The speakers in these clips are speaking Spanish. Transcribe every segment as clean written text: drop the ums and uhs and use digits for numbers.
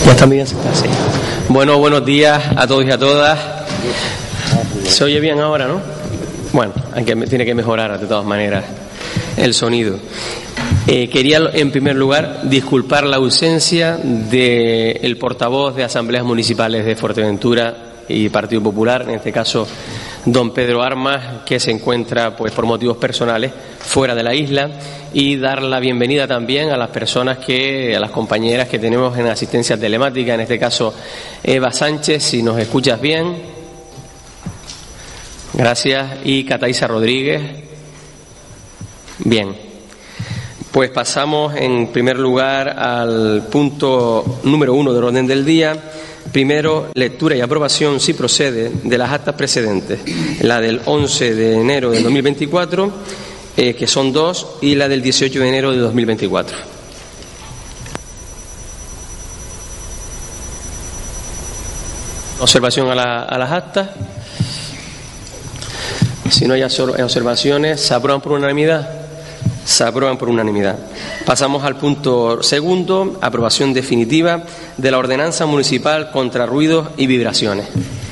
Ya están bien. Sí. Bueno, buenos días a todos y a todas. Se oye bien ahora, ¿no? Bueno, aunque tiene que mejorar de todas maneras el sonido. Quería, en primer lugar, disculpar la ausencia del portavoz de Asambleas Municipales de Fuerteventura y Partido Popular, en este caso don Pedro Armas, que se encuentra pues por motivos personales fuera de la isla, y dar la bienvenida también a las personas a las compañeras que tenemos en asistencia telemática, en este caso Eva Sánchez, si nos escuchas bien. Gracias. Y Cataísa Rodríguez. Bien. Pues pasamos en primer lugar al punto número 1 del orden del día. Primero, lectura y aprobación, si procede, de las actas precedentes. La del 11 de enero de 2024, que son 2, y la del 18 de enero de 2024. Observación a las actas. Si no hay observaciones, ¿se aprueban por unanimidad? Se aprueban por unanimidad. Pasamos al punto segundo, aprobación definitiva de la ordenanza municipal contra ruidos y vibraciones.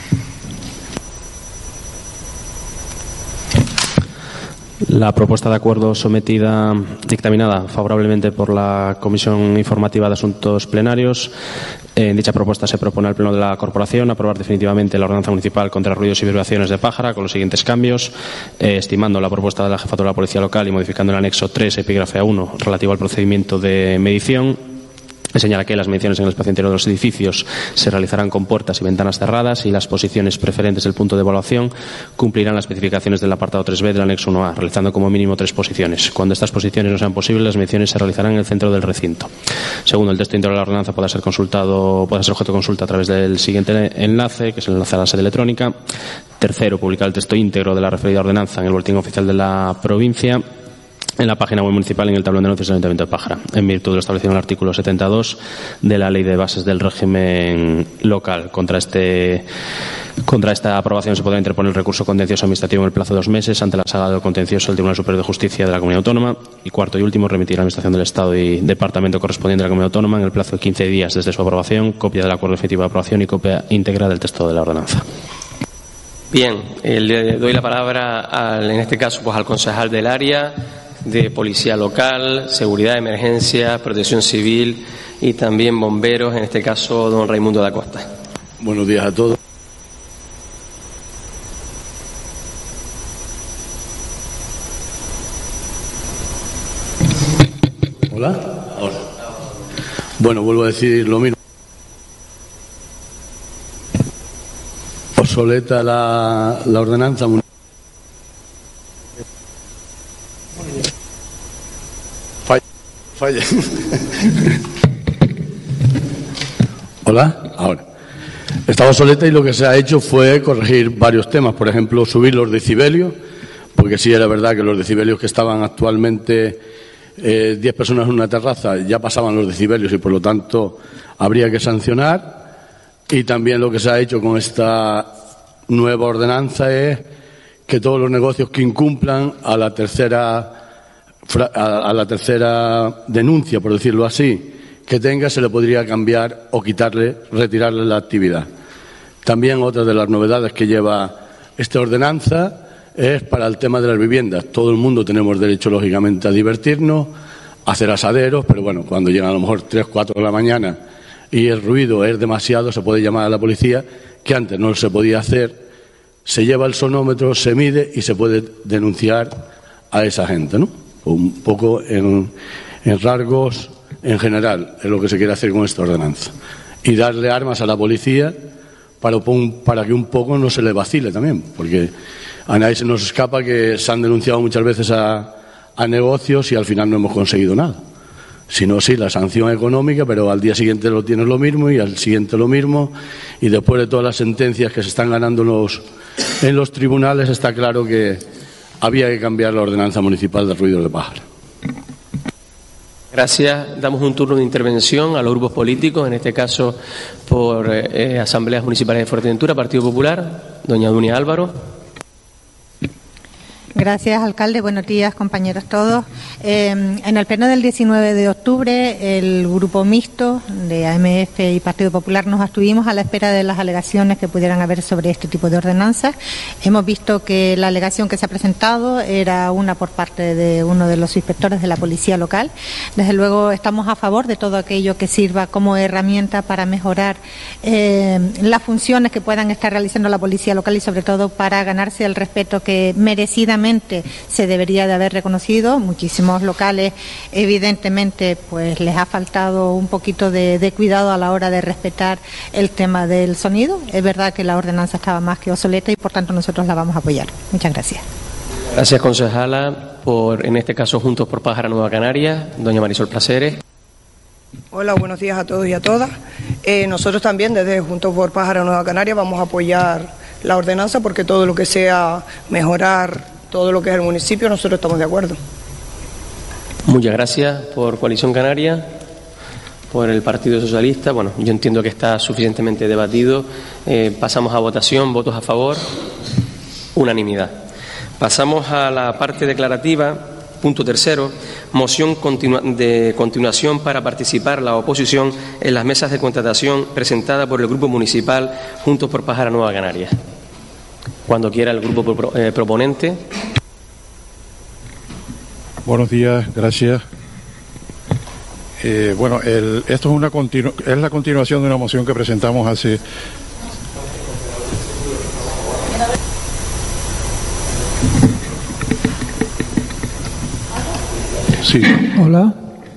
La propuesta de acuerdo dictaminada favorablemente por la Comisión Informativa de Asuntos Plenarios. En dicha propuesta se propone al Pleno de la Corporación aprobar definitivamente la ordenanza municipal contra ruidos y vibraciones de Pájara con los siguientes cambios, estimando la propuesta de la Jefatura de la Policía Local y modificando el anexo 3, epígrafe A1, relativo al procedimiento de medición. Señala que las mediciones en el espacio interior de los edificios se realizarán con puertas y ventanas cerradas y las posiciones preferentes del punto de evaluación cumplirán las especificaciones del apartado 3b del anexo 1A, realizando como mínimo 3 posiciones. Cuando estas posiciones no sean posibles, las mediciones se realizarán en el centro del recinto. Segundo, el texto íntegro de la ordenanza pueda ser objeto de consulta a través del siguiente enlace, que es el enlace a la sede electrónica. Tercero, publicar el texto íntegro de la referida ordenanza en el boletín oficial de la provincia, en la página web municipal y en el tablón de anuncios del Ayuntamiento de Pájara, en virtud de lo establecido en el artículo 72 de la Ley de Bases del Régimen Local. Contra esta aprobación se podrá interponer el recurso contencioso administrativo en el plazo de 2 meses ante la sala del contencioso del Tribunal Superior de Justicia de la Comunidad Autónoma. Y cuarto y último, remitir a la Administración del Estado y Departamento correspondiente de la Comunidad Autónoma en el plazo de 15 días desde su aprobación, copia del acuerdo definitivo de aprobación y copia íntegra del texto de la ordenanza. Bien, le doy la palabra en este caso pues al concejal del área de Policía Local, Seguridad de Emergencia, Protección Civil y también bomberos, en este caso don Raimundo da Costa. Buenos días a todos. Hola. Ahora. Bueno, vuelvo a decir lo mismo. Obsoleta la ordenanza municipal. Falla. Hola, ahora. Está obsoleta y lo que se ha hecho fue corregir varios temas. Por ejemplo, subir los decibelios, porque sí era verdad que los decibelios que estaban actualmente 10 personas en una terraza ya pasaban los decibelios y por lo tanto habría que sancionar. Y también lo que se ha hecho con esta nueva ordenanza es que todos los negocios que incumplan a la tercera denuncia, por decirlo así, que tenga, se le podría cambiar o retirarle la actividad. También otra de las novedades que lleva esta ordenanza es para el tema de las viviendas. Todo el mundo tenemos derecho, lógicamente, a divertirnos, a hacer asaderos, pero bueno, cuando llegan a lo mejor 3, 4 de la mañana y el ruido es demasiado, se puede llamar a la policía, que antes no se podía hacer. Se lleva el sonómetro, se mide y se puede denunciar a esa gente, ¿no? Un poco en rasgos en general es lo que se quiere hacer con esta ordenanza. Y darle armas a la policía para que un poco no se le vacile también, porque a nadie se nos escapa que se han denunciado muchas veces a negocios y al final no hemos conseguido nada. Si no, sí, la sanción económica, pero al día siguiente lo tienes lo mismo y al siguiente lo mismo, y después de todas las sentencias que se están ganando en los tribunales, está claro que había que cambiar la ordenanza municipal de ruidos de Pájara. Gracias. Damos un turno de intervención a los grupos políticos, en este caso por Asambleas Municipales de Fuerteventura, Partido Popular. Doña Dunia Álvaro. Gracias, alcalde. Buenos días, compañeros todos. En el pleno del 19 de octubre, el grupo mixto de AMF y Partido Popular nos abstuvimos a la espera de las alegaciones que pudieran haber sobre este tipo de ordenanzas. Hemos visto que la alegación que se ha presentado era una por parte de uno de los inspectores de la policía local. Desde luego, estamos a favor de todo aquello que sirva como herramienta para mejorar las funciones que puedan estar realizando la policía local y, sobre todo, para ganarse el respeto que merecidamente se debería de haber reconocido. Muchísimos locales, evidentemente, pues les ha faltado un poquito de cuidado a la hora de respetar el tema del sonido. Es verdad que la ordenanza estaba más que obsoleta y, por tanto, nosotros la vamos a apoyar. Muchas gracias. Gracias, concejala. En este caso, Juntos por Pájara Nueva Canarias, doña Marisol Placeres. Hola, buenos días a todos y a todas. Nosotros también, desde Juntos por Pájara Nueva Canarias, vamos a apoyar la ordenanza porque todo lo que sea mejorar todo lo que es el municipio, nosotros estamos de acuerdo. Muchas gracias. Por Coalición Canaria, por el Partido Socialista. Bueno, yo entiendo que está suficientemente debatido. Pasamos a votación. ¿Votos a favor? Unanimidad. Pasamos a la parte declarativa. Punto tercero, moción de continuación para participar la oposición en las mesas de contratación presentada por el Grupo Municipal Juntos por Pájara Nueva Canarias. Cuando quiera el grupo proponente. Buenos días, gracias. Esto es la continuación de una moción que presentamos hace... Sí. Hola.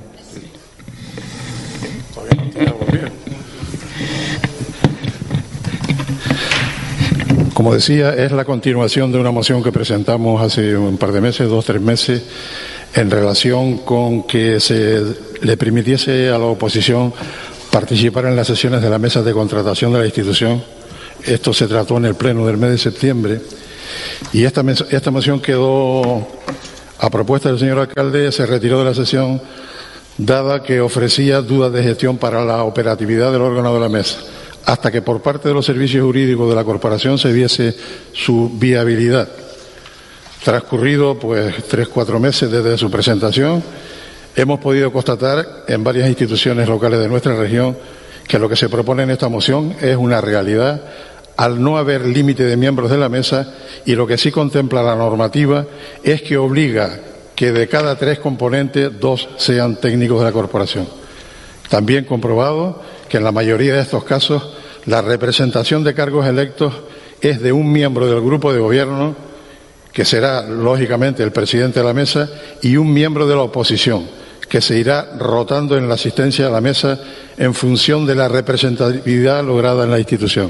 Como decía, es la continuación de una moción que presentamos hace un par de meses, 2 o 3 meses, en relación con que se le permitiese a la oposición participar en las sesiones de la mesa de contratación de la institución. Esto se trató en el pleno del mes de septiembre y esta moción quedó, a propuesta del señor alcalde, se retiró de la sesión dada que ofrecía dudas de gestión para la operatividad del órgano de la mesa, hasta que por parte de los servicios jurídicos de la corporación se viese su viabilidad. Transcurrido 3 o 4 meses desde su presentación, hemos podido constatar en varias instituciones locales de nuestra región que lo que se propone en esta moción es una realidad al no haber límite de miembros de la mesa, y lo que sí contempla la normativa es que obliga que de cada 3 componentes 2 sean técnicos de la corporación. También comprobado que en la mayoría de estos casos la representación de cargos electos es de un miembro del grupo de gobierno, que será lógicamente el presidente de la mesa, y un miembro de la oposición, que se irá rotando en la asistencia a la mesa en función de la representatividad lograda en la institución.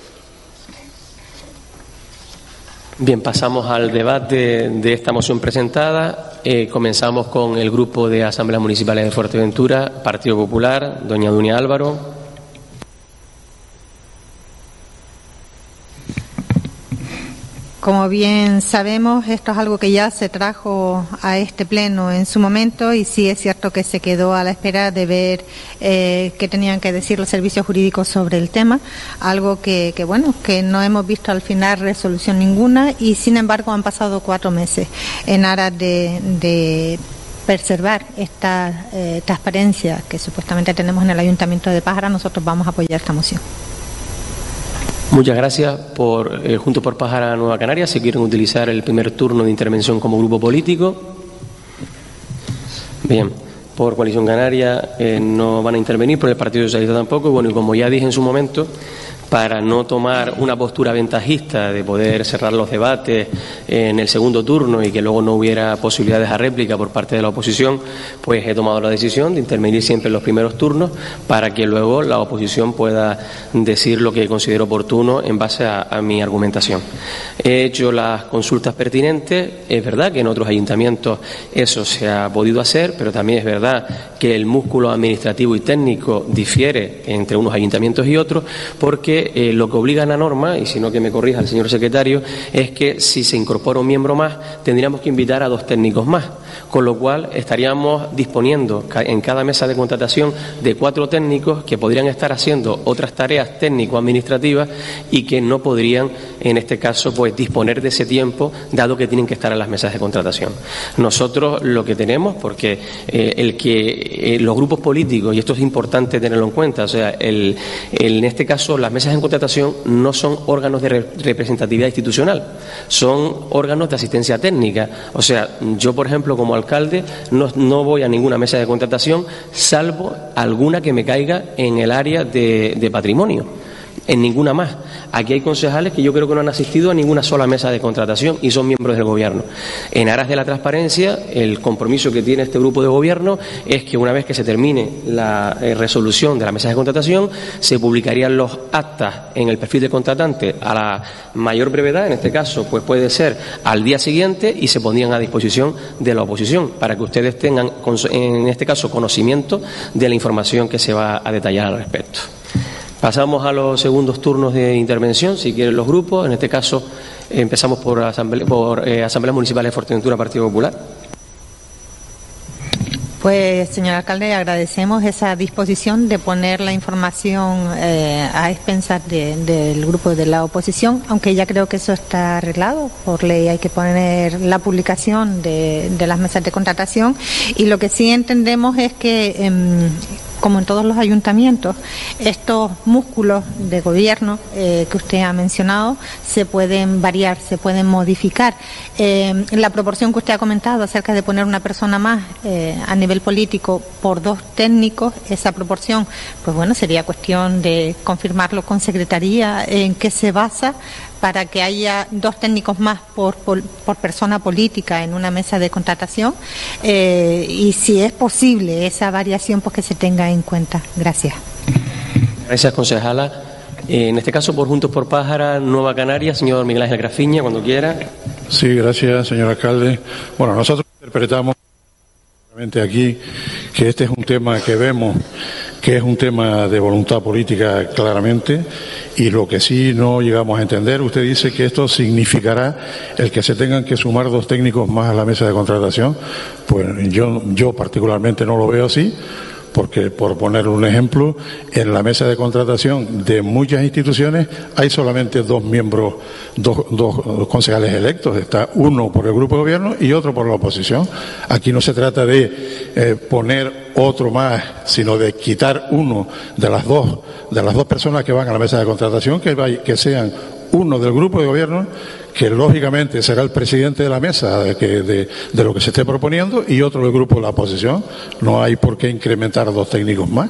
Bien, pasamos al debate de esta moción presentada. Comenzamos con el grupo de Asambleas Municipales de Fuerteventura, Partido Popular, doña Dunia Álvaro. Como bien sabemos, esto es algo que ya se trajo a este pleno en su momento y sí es cierto que se quedó a la espera de ver qué tenían que decir los servicios jurídicos sobre el tema, algo que no hemos visto al final resolución ninguna, y sin embargo han pasado 4 meses en aras de preservar esta transparencia que supuestamente tenemos en el Ayuntamiento de Pájara. Nosotros vamos a apoyar esta moción. Muchas gracias. Juntos por Pájara Nueva Canarias, si quieren utilizar el primer turno de intervención como grupo político. Bien, por Coalición Canaria no van a intervenir, por el Partido Socialista tampoco. Y bueno, y como ya dije en su momento, para no tomar una postura ventajista de poder cerrar los debates en el segundo turno y que luego no hubiera posibilidades a réplica por parte de la oposición, pues he tomado la decisión de intervenir siempre en los primeros turnos para que luego la oposición pueda decir lo que considero oportuno en base a mi argumentación. He hecho las consultas pertinentes. Es verdad que en otros ayuntamientos eso se ha podido hacer, pero también es verdad que el músculo administrativo y técnico difiere entre unos ayuntamientos y otros, porque porque lo que obliga a la norma, y si no que me corrija el señor secretario, es que si se incorpora un miembro más, tendríamos que invitar a 2 técnicos más, con lo cual estaríamos disponiendo en cada mesa de contratación de 4 técnicos que podrían estar haciendo otras tareas técnico-administrativas y que no podrían, en este caso, pues disponer de ese tiempo, dado que tienen que estar en las mesas de contratación. Nosotros lo que tenemos, porque los grupos políticos, y esto es importante tenerlo en cuenta, o sea, en este caso las mesas de contratación no son órganos de representatividad institucional, son órganos de asistencia técnica. O sea, yo, por ejemplo, como alcalde, no voy a ninguna mesa de contratación, salvo alguna que me caiga en el área de patrimonio. En ninguna más. Aquí hay concejales que yo creo que no han asistido a ninguna sola mesa de contratación y son miembros del Gobierno. En aras de la transparencia, el compromiso que tiene este grupo de Gobierno es que una vez que se termine la resolución de la mesa de contratación, se publicarían los actas en el perfil de contratante a la mayor brevedad, en este caso pues puede ser al día siguiente, y se pondrían a disposición de la oposición para que ustedes tengan, en este caso, conocimiento de la información que se va a detallar al respecto. Pasamos a los segundos turnos de intervención, si quieren los grupos. En este caso, empezamos por Asambleas Municipales de Fuerteventura, Partido Popular. Pues, señor alcalde, agradecemos esa disposición de poner la información a expensas del grupo de la oposición, aunque ya creo que eso está arreglado. Por ley hay que poner la publicación de las mesas de contratación, y lo que sí entendemos es que como en todos los ayuntamientos, estos músculos de gobierno que usted ha mencionado se pueden variar, se pueden modificar. La proporción que usted ha comentado acerca de poner una persona más a nivel político por 2 técnicos, esa proporción, pues bueno, sería cuestión de confirmarlo con Secretaría en qué se basa para que haya 2 técnicos más por persona política en una mesa de contratación, y si es posible esa variación, pues que se tenga en cuenta. Gracias. Gracias, concejala. En este caso, por Juntos por Pájara, Nueva Canaria, señor Miguel Ángel Grafiña, cuando quiera. Sí, gracias, señor alcalde. Bueno, nosotros interpretamos aquí que este es un tema que vemos que es un tema de voluntad política claramente, y lo que sí no llegamos a entender, usted dice que esto significará el que se tengan que sumar 2 técnicos más a la mesa de contratación. Pues yo particularmente no lo veo así, porque, por poner un ejemplo, en la mesa de contratación de muchas instituciones hay solamente 2 miembros, dos concejales electos. Está uno por el grupo de gobierno y otro por la oposición. Aquí no se trata de poner otro más, sino de quitar uno de las dos personas que van a la mesa de contratación, que sean uno del grupo de gobierno, que lógicamente será el presidente de la mesa de lo que se esté proponiendo, y otro del grupo de la oposición. No hay por qué incrementar 2 técnicos más.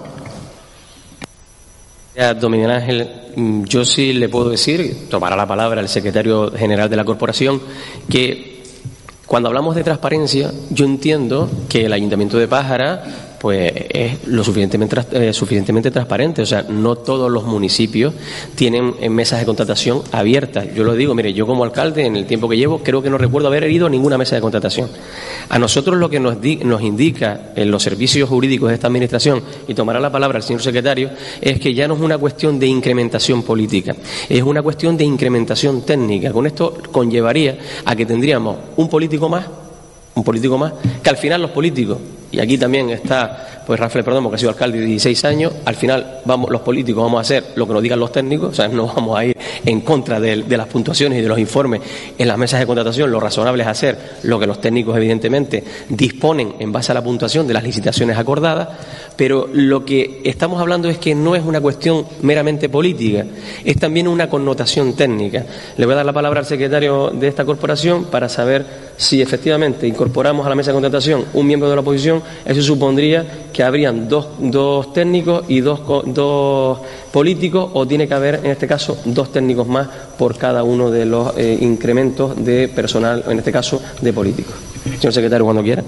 Don Miguel Ángel, yo sí le puedo decir, tomará la palabra el secretario general de la corporación, que cuando hablamos de transparencia, yo entiendo que el Ayuntamiento de Pájara pues es lo suficientemente transparente. O sea, no todos los municipios tienen mesas de contratación abiertas. Yo lo digo, mire, yo como alcalde, en el tiempo que llevo, creo que no recuerdo haber ido a ninguna mesa de contratación. A nosotros lo que nos indica en los servicios jurídicos de esta administración, y tomará la palabra el señor secretario, es que ya no es una cuestión de incrementación política, es una cuestión de incrementación técnica. Con esto conllevaría a que tendríamos un político más, que al final los políticos, y aquí también está pues Rafael Perdomo, que ha sido alcalde de 16 años, al final los políticos vamos a hacer lo que nos digan los técnicos. O sea, no vamos a ir en contra de las puntuaciones y de los informes en las mesas de contratación. Lo razonable es hacer lo que los técnicos evidentemente disponen en base a la puntuación de las licitaciones acordadas, pero lo que estamos hablando es que no es una cuestión meramente política, es también una connotación técnica. Le voy a dar la palabra al secretario de esta corporación para saber si efectivamente incorporamos a la mesa de contratación un miembro de la oposición. Eso supondría que habrían dos técnicos y dos políticos, o tiene que haber, en este caso, 2 técnicos más por cada uno de los incrementos de personal, en este caso, de políticos. Señor secretario, cuando quiera.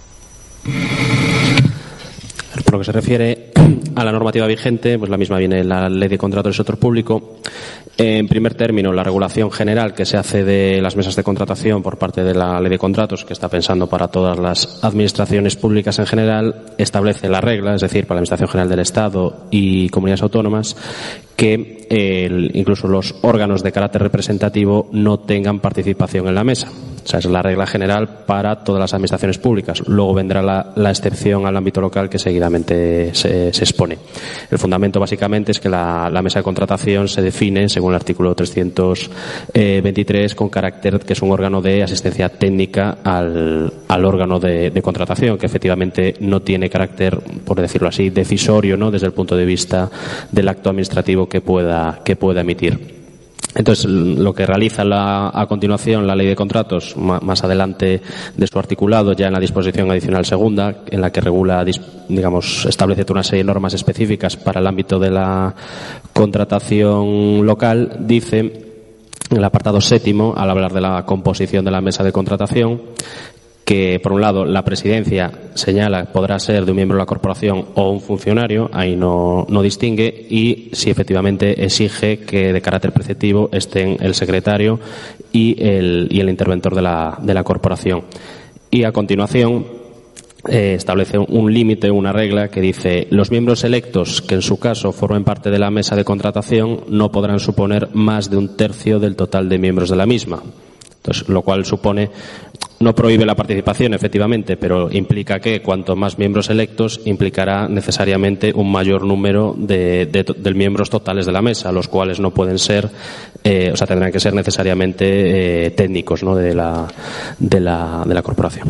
Por lo que se refiere a la normativa vigente, pues la misma viene en la Ley de Contratos del Sector Público. En primer término, la regulación general que se hace de las mesas de contratación por parte de la Ley de Contratos, que está pensando para todas las administraciones públicas en general, establece la regla, es decir, para la Administración General del Estado y comunidades autónomas, que incluso los órganos de carácter representativo no tengan participación en la mesa. O sea, es la regla general para todas las administraciones públicas. Luego vendrá la excepción al ámbito local que seguidamente se expone. El fundamento básicamente es que la mesa de contratación se define según el artículo 323 con carácter que es un órgano de asistencia técnica al órgano de contratación, que efectivamente no tiene carácter, por decirlo así, decisorio, ¿no?, desde el punto de vista del acto administrativo que pueda emitir. Entonces, lo que realiza a continuación la Ley de Contratos, más adelante de su articulado, ya en la disposición adicional segunda, en la que regula, digamos, establece una serie de normas específicas para el ámbito de la contratación local, dice, en el apartado 7º, al hablar de la composición de la mesa de contratación, que, por un lado, la presidencia señala podrá ser de un miembro de la corporación o un funcionario, ahí no distingue, y si efectivamente exige que de carácter preceptivo estén el secretario y el interventor de la corporación. Y a continuación establece un límite, una regla que dice: los miembros electos que en su caso formen parte de la mesa de contratación no podrán suponer más de 1/3 del total de miembros de la misma. Entonces, lo cual supone, no prohíbe la participación, efectivamente, pero implica que cuanto más miembros electos implicará necesariamente un mayor número de miembros totales de la mesa, los cuales no pueden ser, tendrán que ser necesariamente técnicos, ¿no?, de la corporación.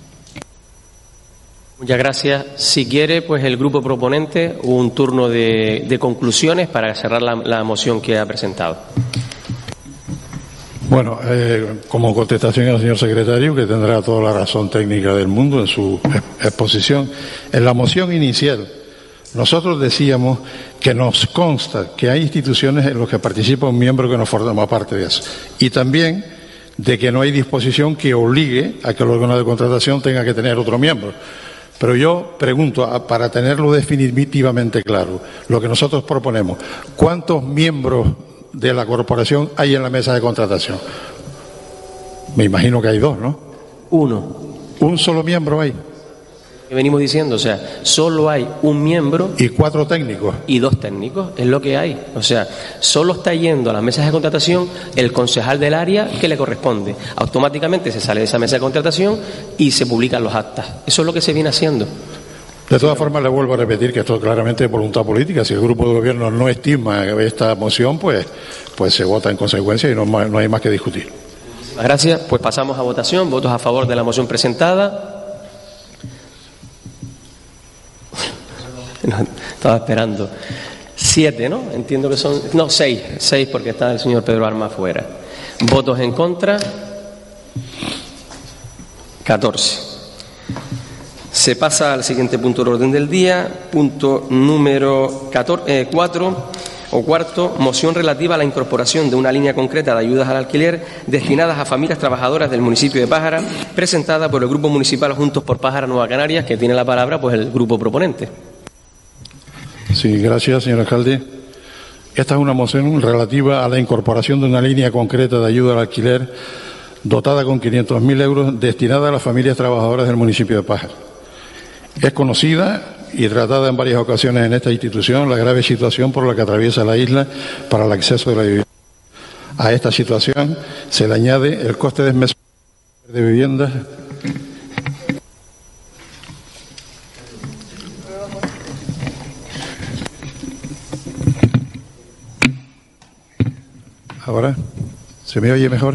Muchas gracias. Si quiere, pues el grupo proponente, un turno de conclusiones para cerrar la moción que ha presentado. Bueno, como contestación al señor secretario, que tendrá toda la razón técnica del mundo en su exposición, en la moción inicial nosotros decíamos que nos consta que hay instituciones en las que participa un miembro que no forma parte de eso, y también de que no hay disposición que obligue a que el órgano de contratación tenga que tener otro miembro. Pero yo pregunto, para tenerlo definitivamente claro, lo que nosotros proponemos, ¿cuántos miembros de la corporación hay en la mesa de contratación? Me imagino que hay 2, ¿no? 1. ¿Un solo miembro hay? Que venimos diciendo, o sea, solo hay un miembro. ¿Y 4 técnicos? Y 2 técnicos, es lo que hay. O sea, solo está yendo a las mesas de contratación el concejal del área que le corresponde. Automáticamente se sale de esa mesa de contratación y se publican los actas. Eso es lo que se viene haciendo. De todas formas, le vuelvo a repetir que esto es claramente voluntad política. Si el grupo de gobierno no estima esta moción, pues se vota en consecuencia y no hay más que discutir. Muchísimas gracias. Pues pasamos a votación. Votos a favor de la moción presentada. Estaba esperando. 7, ¿no? Entiendo que son... No, 6. 6 porque está el señor Pedro Armas fuera. Votos en contra. 14. Se pasa al siguiente punto del orden del día, punto número 4, moción relativa a la incorporación de una línea concreta de ayudas al alquiler destinadas a familias trabajadoras del municipio de Pájara, presentada por el Grupo Municipal Juntos por Pájara Nueva Canarias, que tiene la palabra pues el grupo proponente. Sí, gracias, señor alcalde. Esta es una moción relativa a la incorporación de una línea concreta de ayuda al alquiler dotada con 500.000 euros destinada a las familias trabajadoras del municipio de Pájara. Es conocida y tratada en varias ocasiones en esta institución la grave situación por la que atraviesa la isla para el acceso de la vivienda. A esta situación se le añade el coste desmesurado de viviendas ¿Ahora? ¿Se me oye mejor?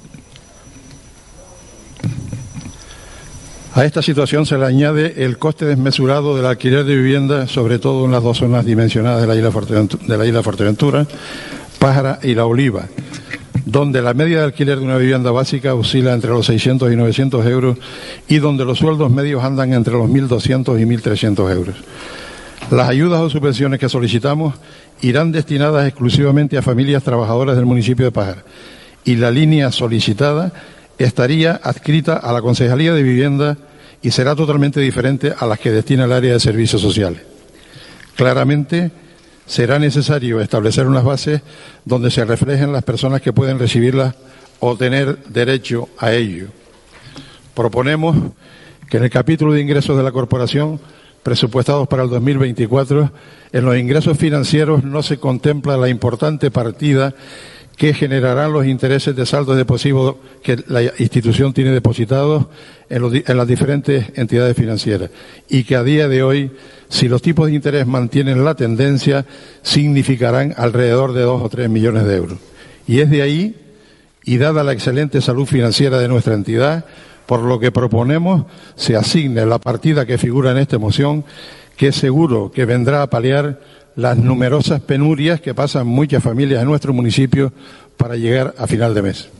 A esta situación se le añade el coste desmesurado del alquiler de viviendas, sobre todo en las 2 zonas dimensionadas de la isla Fuerteventura, Pájara y La Oliva, donde la media de alquiler de una vivienda básica oscila entre los 600 y 900 euros y donde los sueldos medios andan entre los 1.200 y 1.300 euros. Las ayudas o subvenciones que solicitamos irán destinadas exclusivamente a familias trabajadoras del municipio de Pájara, y la línea solicitada estaría adscrita a la Concejalía de Vivienda y será totalmente diferente a las que destina el área de servicios sociales. Claramente será necesario establecer unas bases donde se reflejen las personas que pueden recibirlas o tener derecho a ello. Proponemos que en el capítulo de ingresos de la corporación presupuestados para el 2024, en los ingresos financieros no se contempla la importante partida que generarán los intereses de saldo depositivo que la institución tiene depositados en las diferentes entidades financieras y que a día de hoy, si los tipos de interés mantienen la tendencia, significarán alrededor de 2 o 3 millones de euros. Y es de ahí, y dada la excelente salud financiera de nuestra entidad, por lo que proponemos se asigne la partida que figura en esta moción, que seguro que vendrá a paliar las numerosas penurias que pasan muchas familias en nuestro municipio para llegar a final de mes.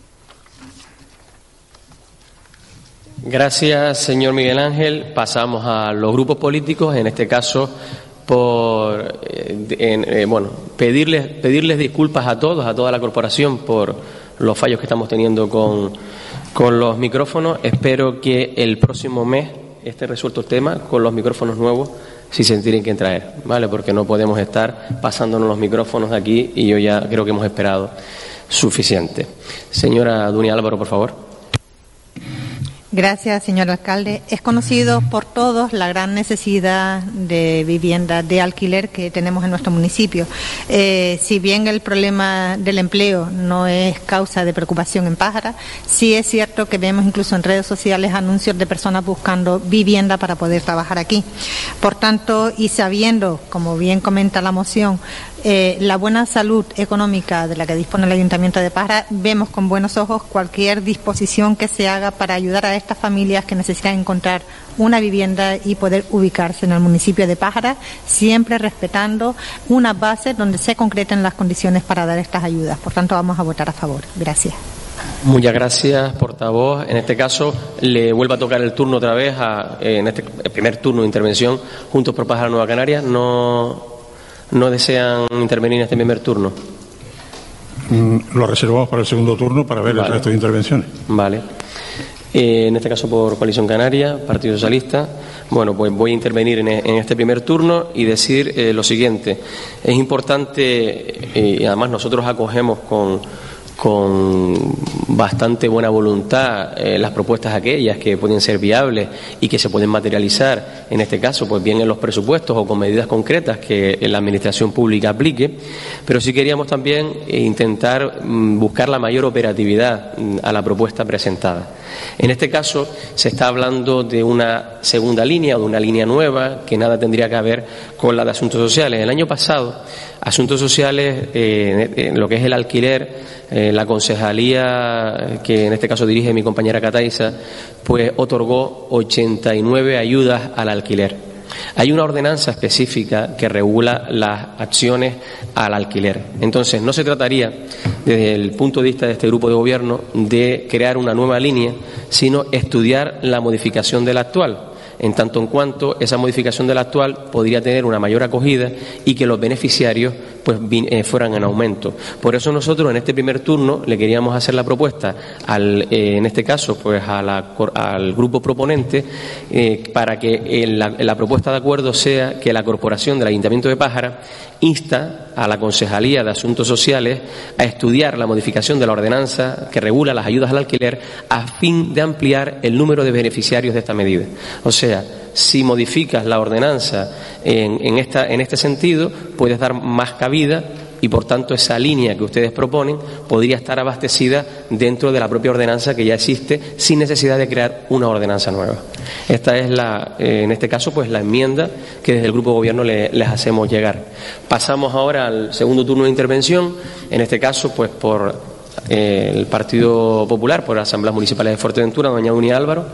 Gracias, señor Miguel Ángel. Pasamos a los grupos políticos, en este caso por pedirles disculpas a todos, a toda la corporación por los fallos que estamos teniendo con los micrófonos. Espero que el próximo mes esté resuelto el tema con los micrófonos nuevos, si se tienen que traer, ¿vale? Porque no podemos estar pasándonos los micrófonos de aquí y yo ya creo que hemos esperado suficiente. Señora Dunia Álvaro, por favor. Gracias, señor alcalde. Es conocido por todos la gran necesidad de vivienda de alquiler que tenemos en nuestro municipio. Si bien el problema del empleo no es causa de preocupación en Pájara, sí es cierto que vemos incluso en redes sociales anuncios de personas buscando vivienda para poder trabajar aquí. Por tanto, y sabiendo, como bien comenta la moción, la buena salud económica de la que dispone el Ayuntamiento de Pájara, vemos con buenos ojos cualquier disposición que se haga para ayudar a estas familias que necesitan encontrar una vivienda y poder ubicarse en el municipio de Pájara, siempre respetando unas bases donde se concreten las condiciones para dar estas ayudas. Por tanto, vamos a votar a favor. Gracias. Muchas gracias, portavoz. En este caso, le vuelvo a tocar el turno otra vez, en este primer turno de intervención, Juntos por Pájara Nueva Canarias. ¿No desean intervenir en este primer turno? Lo reservamos para el segundo turno para ver el resto de intervenciones. Vale. En este caso por Coalición Canaria, Partido Socialista. Bueno, pues voy a intervenir en este primer turno y decir lo siguiente. Es importante, y además nosotros acogemos con bastante buena voluntad las propuestas aquellas que pueden ser viables y que se pueden materializar, en este caso, pues bien en los presupuestos o con medidas concretas que la Administración Pública aplique, pero sí queríamos también intentar buscar la mayor operatividad a la propuesta presentada. En este caso se está hablando de una segunda línea o de una línea nueva que nada tendría que ver con la de Asuntos Sociales. El año pasado, Asuntos Sociales, en lo que es el alquiler, la concejalía, que en este caso dirige mi compañera Cataiza, pues otorgó 89 ayudas al alquiler. Hay una ordenanza específica que regula las acciones al alquiler. Entonces, no se trataría, desde el punto de vista de este grupo de gobierno, de crear una nueva línea, sino estudiar la modificación de la actual, en tanto en cuanto esa modificación de la actual podría tener una mayor acogida y que los beneficiarios pues fueran en aumento. Por eso nosotros en este primer turno le queríamos hacer la propuesta en este caso pues al grupo proponente para que la propuesta de acuerdo sea que la corporación del Ayuntamiento de Pájara insta a la Concejalía de Asuntos Sociales a estudiar la modificación de la ordenanza que regula las ayudas al alquiler a fin de ampliar el número de beneficiarios de esta medida. O sea, si modificas la ordenanza en este sentido, puedes dar más cabida y, por tanto, esa línea que ustedes proponen podría estar abastecida dentro de la propia ordenanza que ya existe, sin necesidad de crear una ordenanza nueva. Esta es en este caso, pues la enmienda que desde el Grupo de Gobierno les hacemos llegar. Pasamos ahora al segundo turno de intervención, en este caso, pues por el Partido Popular, por las Asambleas Municipales de Fuerteventura, doña Dunia Álvaro.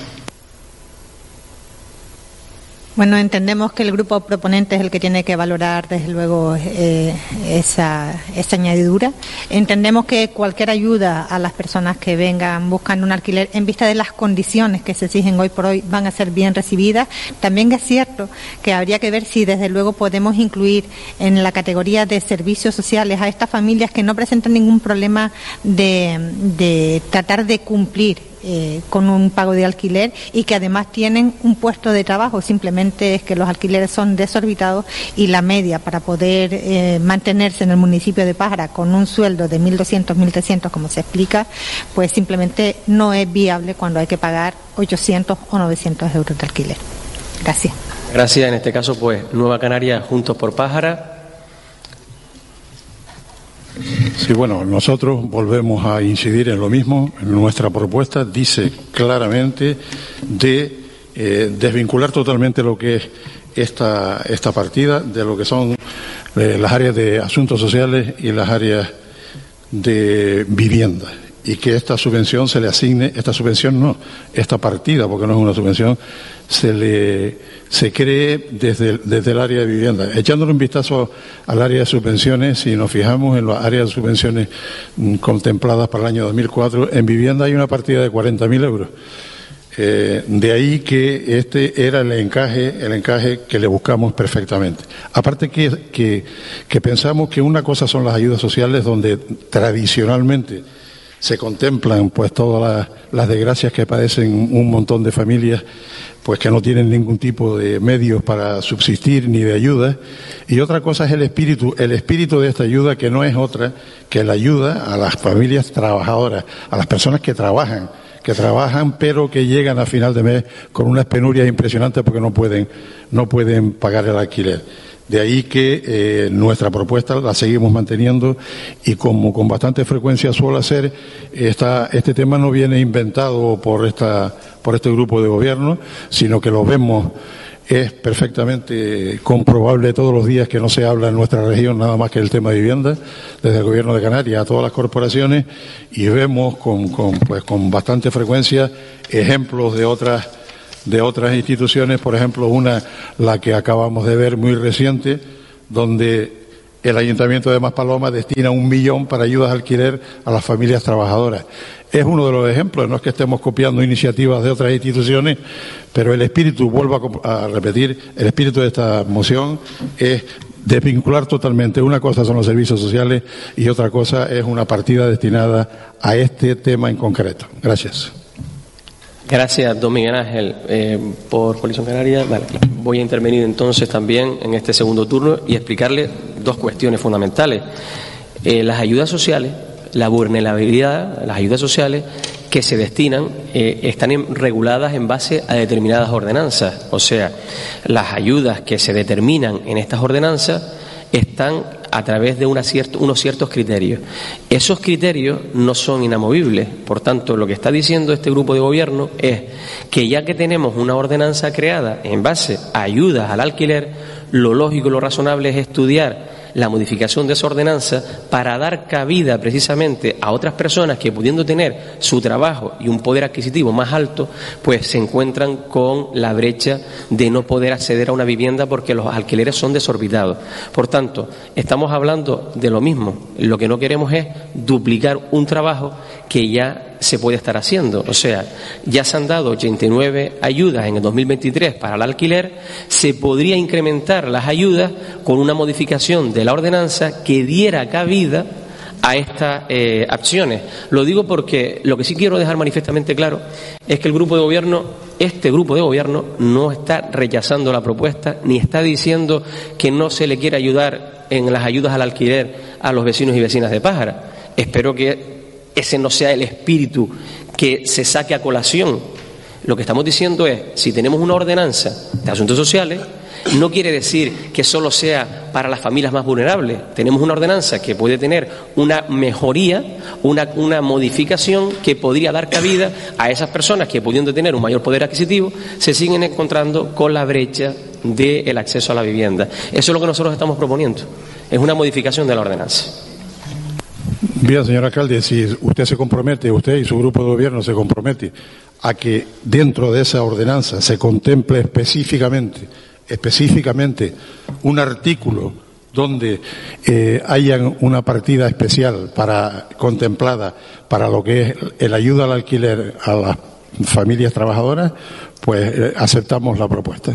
Bueno, entendemos que el grupo proponente es el que tiene que valorar, desde luego, esa añadidura. Entendemos que cualquier ayuda a las personas que vengan buscando un alquiler, en vista de las condiciones que se exigen hoy por hoy, van a ser bien recibidas. También es cierto que habría que ver si, desde luego, podemos incluir en la categoría de servicios sociales a estas familias que no presentan ningún problema de tratar de cumplir con un pago de alquiler y que además tienen un puesto de trabajo. Simplemente es que los alquileres son desorbitados y la media para poder mantenerse en el municipio de Pájara con un sueldo de 1.200, 1.300, como se explica, pues simplemente no es viable cuando hay que pagar 800 o 900 euros de alquiler. Gracias. Gracias. En este caso, pues, Nueva Canaria, Juntos por Pájara. Sí, bueno, nosotros volvemos a incidir en lo mismo. Nuestra propuesta dice claramente de desvincular totalmente lo que es esta partida de lo que son las áreas de asuntos sociales y las áreas de vivienda, y que esta subvención se le asigne, esta partida, porque no es una subvención, se cree desde el área de vivienda. Echándole un vistazo al área de subvenciones, si nos fijamos en las áreas de subvenciones contempladas para el año 2004, en vivienda hay una partida de 40.000 euros. De ahí que este era el encaje que le buscamos perfectamente. Aparte que pensamos que una cosa son las ayudas sociales, donde tradicionalmente se contemplan pues todas las desgracias que padecen un montón de familias, pues que no tienen ningún tipo de medios para subsistir ni de ayuda. Y otra cosa es el espíritu de esta ayuda, que no es otra que la ayuda a las familias trabajadoras, a las personas que trabajan pero que llegan a final de mes con unas penurias impresionantes porque no pueden pagar el alquiler. De ahí que nuestra propuesta la seguimos manteniendo, y como con bastante frecuencia suele hacer, este tema no viene inventado por este grupo de gobierno, sino que lo vemos, es perfectamente comprobable todos los días que no se habla en nuestra región nada más que el tema de vivienda, desde el Gobierno de Canarias a todas las corporaciones, y vemos con bastante frecuencia ejemplos de otras instituciones. Por ejemplo, la que acabamos de ver muy reciente, donde el Ayuntamiento de Maspalomas destina 1 millón para ayudas al alquiler a las familias trabajadoras. Es uno de los ejemplos, no es que estemos copiando iniciativas de otras instituciones, pero el espíritu, vuelvo a repetir, el espíritu de esta moción es desvincular totalmente. Una cosa son los servicios sociales y otra cosa es una partida destinada a este tema en concreto. Gracias. Gracias, don Miguel Ángel, por Coalición Canaria. Vale. Voy a intervenir entonces también en este segundo turno y explicarle dos cuestiones fundamentales. Las ayudas sociales, la vulnerabilidad, las ayudas sociales que se destinan están reguladas en base a determinadas ordenanzas. O sea, las ayudas que se determinan en estas ordenanzas están a través de unos ciertos criterios. Esos criterios no son inamovibles. Por tanto, lo que está diciendo este grupo de gobierno es que, ya que tenemos una ordenanza creada en base a ayudas al alquiler, lo lógico y lo razonable es estudiar la modificación de esa ordenanza para dar cabida precisamente a otras personas que, pudiendo tener su trabajo y un poder adquisitivo más alto, pues se encuentran con la brecha de no poder acceder a una vivienda porque los alquileres son desorbitados. Por tanto, estamos hablando de lo mismo. Lo que no queremos es duplicar un trabajo que ya se puede estar haciendo. O sea, ya se han dado 89 ayudas en el 2023 para el alquiler. Se podría incrementar las ayudas con una modificación de la ordenanza que diera cabida a estas acciones. Lo digo porque lo que sí quiero dejar manifiestamente claro es que este grupo de gobierno no está rechazando la propuesta, ni está diciendo que no se le quiere ayudar en las ayudas al alquiler a los vecinos y vecinas de Pájara. Espero que ese no sea el espíritu que se saque a colación. Lo que estamos diciendo es, si tenemos una ordenanza de asuntos sociales, no quiere decir que solo sea para las familias más vulnerables. Tenemos una ordenanza que puede tener una mejoría, una modificación que podría dar cabida a esas personas que, pudiendo tener un mayor poder adquisitivo, se siguen encontrando con la brecha del acceso a la vivienda. Eso es lo que nosotros estamos proponiendo. Es una modificación de la ordenanza. Bien, señor alcalde, si usted y su grupo de gobierno se compromete a que dentro de esa ordenanza se contemple específicamente un artículo donde hayan una partida especial contemplada para lo que es el ayuda al alquiler a las familias trabajadoras, pues aceptamos la propuesta.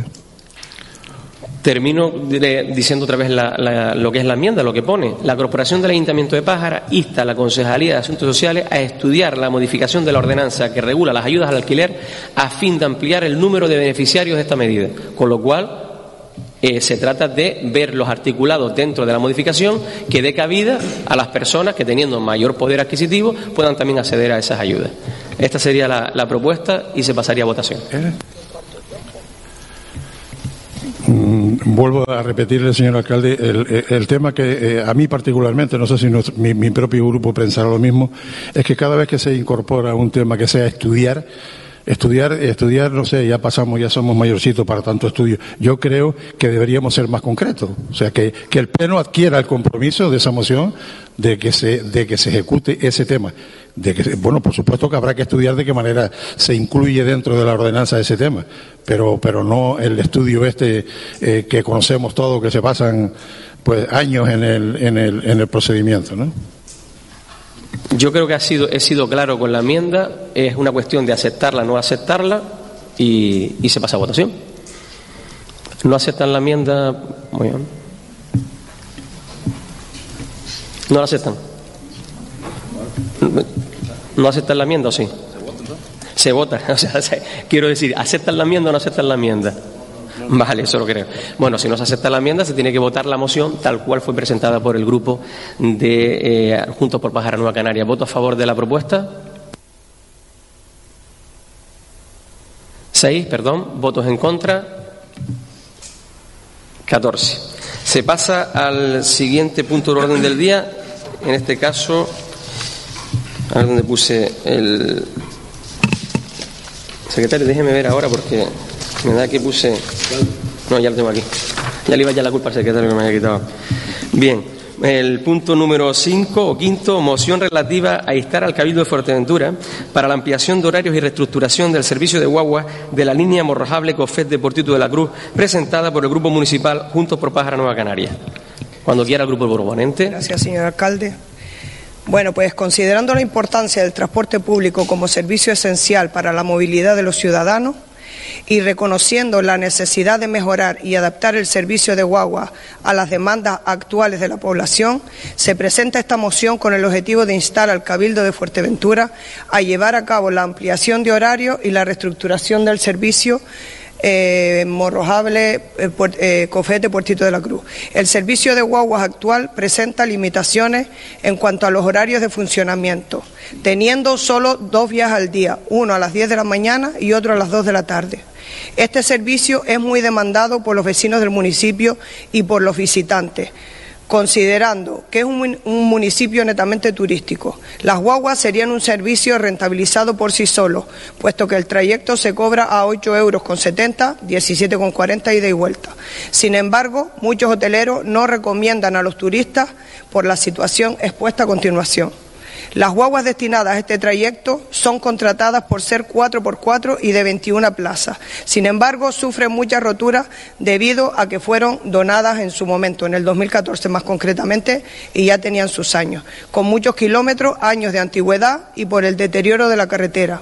Termino diciendo otra vez lo que es la enmienda, lo que pone. La Corporación del Ayuntamiento de Pájara insta a la Concejalía de Asuntos Sociales a estudiar la modificación de la ordenanza que regula las ayudas al alquiler a fin de ampliar el número de beneficiarios de esta medida. Con lo cual, se trata de ver los articulados dentro de la modificación que dé cabida a las personas que, teniendo mayor poder adquisitivo, puedan también acceder a esas ayudas. Esta sería la propuesta y se pasaría a votación. Vuelvo a repetirle, señor alcalde, el tema que a mí particularmente, no sé si mi propio grupo pensará lo mismo, es que cada vez que se incorpora un tema que sea estudiar, no sé, ya somos mayorcitos para tanto estudio. Yo creo que deberíamos ser más concretos. O sea, que el Pleno adquiera el compromiso de esa moción de que se ejecute ese tema. Bueno, por supuesto que habrá que estudiar de qué manera se incluye dentro de la ordenanza ese tema, pero no el estudio que conocemos todos, que se pasan pues años en el procedimiento, ¿no? Yo creo que he sido claro con la enmienda. Es una cuestión de aceptarla, no aceptarla, y se pasa a votación. ¿No aceptan la enmienda? Muy bien. ¿No la aceptan? ¿No aceptan la enmienda o sí? Se vota. O sea, quiero decir, ¿aceptan la enmienda o no aceptan la enmienda? Vale, eso lo creo. Bueno, si no se acepta la enmienda, se tiene que votar la moción tal cual fue presentada por el grupo de Juntos por Pájara Nueva Canaria. ¿Voto a favor de la propuesta? 6, perdón. ¿Votos en contra? 14. Se pasa al siguiente punto del orden del día. En este caso, a ver dónde puse el... Secretario, déjeme ver ahora porque me da que puse... No, ya lo tengo aquí. Ya le iba ya la culpa al secretario que me había quitado. Bien, el punto número 5 o quinto, moción relativa a instar al Cabildo de Fuerteventura para la ampliación de horarios y reestructuración del servicio de guagua de la línea Morrojable-Cofet de Portito de la Cruz, presentada por el Grupo Municipal Juntos por Pájara Nueva Canaria. Cuando quiera el grupo proponente. Gracias, señor alcalde. Bueno, pues considerando la importancia del transporte público como servicio esencial para la movilidad de los ciudadanos y reconociendo la necesidad de mejorar y adaptar el servicio de guagua a las demandas actuales de la población, se presenta esta moción con el objetivo de instar al Cabildo de Fuerteventura a llevar a cabo la ampliación de horario y la reestructuración del servicio Morrojable, Cofete, Portito de la Cruz. El servicio de guaguas actual presenta limitaciones en cuanto a los horarios de funcionamiento, teniendo solo 2 viajes al día, uno a las 10 de la mañana y otro a las 2 de la tarde. Este servicio es muy demandado por los vecinos del municipio y por los visitantes, considerando que es un municipio netamente turístico. Las guaguas serían un servicio rentabilizado por sí solo, puesto que el trayecto se cobra a 8,70 €, 17,40 ida y vuelta. Sin embargo, muchos hoteleros no recomiendan a los turistas por la situación expuesta a continuación. Las guaguas destinadas a este trayecto son contratadas por ser 4x4 y de 21 plazas. Sin embargo, sufren muchas roturas debido a que fueron donadas en su momento, en el 2014 más concretamente, y ya tenían sus años, con muchos kilómetros, años de antigüedad y por el deterioro de la carretera.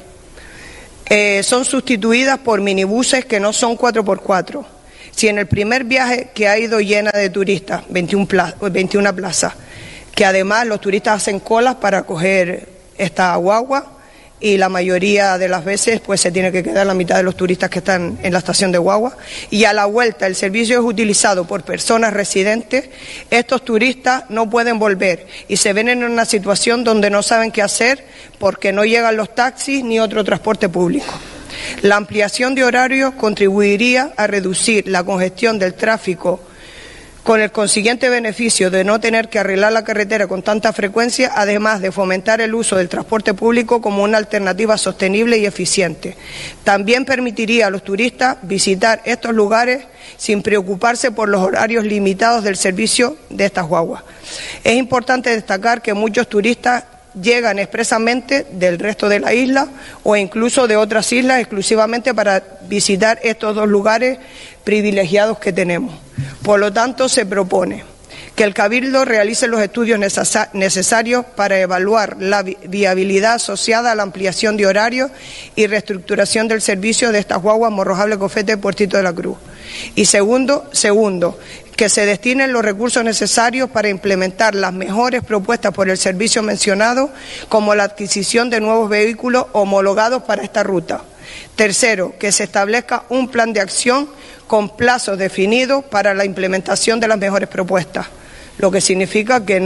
Son sustituidas por minibuses que no son 4x4. Si en el primer viaje que ha ido llena de turistas, 21 plazas, que además los turistas hacen colas para coger esta guagua y la mayoría de las veces pues se tiene que quedar la mitad de los turistas que están en la estación de guagua, y a la vuelta el servicio es utilizado por personas residentes, estos turistas no pueden volver y se ven en una situación donde no saben qué hacer porque no llegan los taxis ni otro transporte público. La ampliación de horarios contribuiría a reducir la congestión del tráfico, con el consiguiente beneficio de no tener que arreglar la carretera con tanta frecuencia, además de fomentar el uso del transporte público como una alternativa sostenible y eficiente. También permitiría a los turistas visitar estos lugares sin preocuparse por los horarios limitados del servicio de estas guaguas. Es importante destacar que muchos turistas llegan expresamente del resto de la isla o incluso de otras islas exclusivamente para visitar estos dos lugares privilegiados que tenemos. Por lo tanto, se propone que el Cabildo realice los estudios necesarios para evaluar la viabilidad asociada a la ampliación de horarios y reestructuración del servicio de estas guaguas Morrojable, Cofete, Portito de la Cruz. Y segundo, que se destinen los recursos necesarios para implementar las mejores propuestas por el servicio mencionado, como la adquisición de nuevos vehículos homologados para esta ruta. Tercero, que se establezca un plan de acción con plazos definidos para la implementación de las mejores propuestas, lo que significa que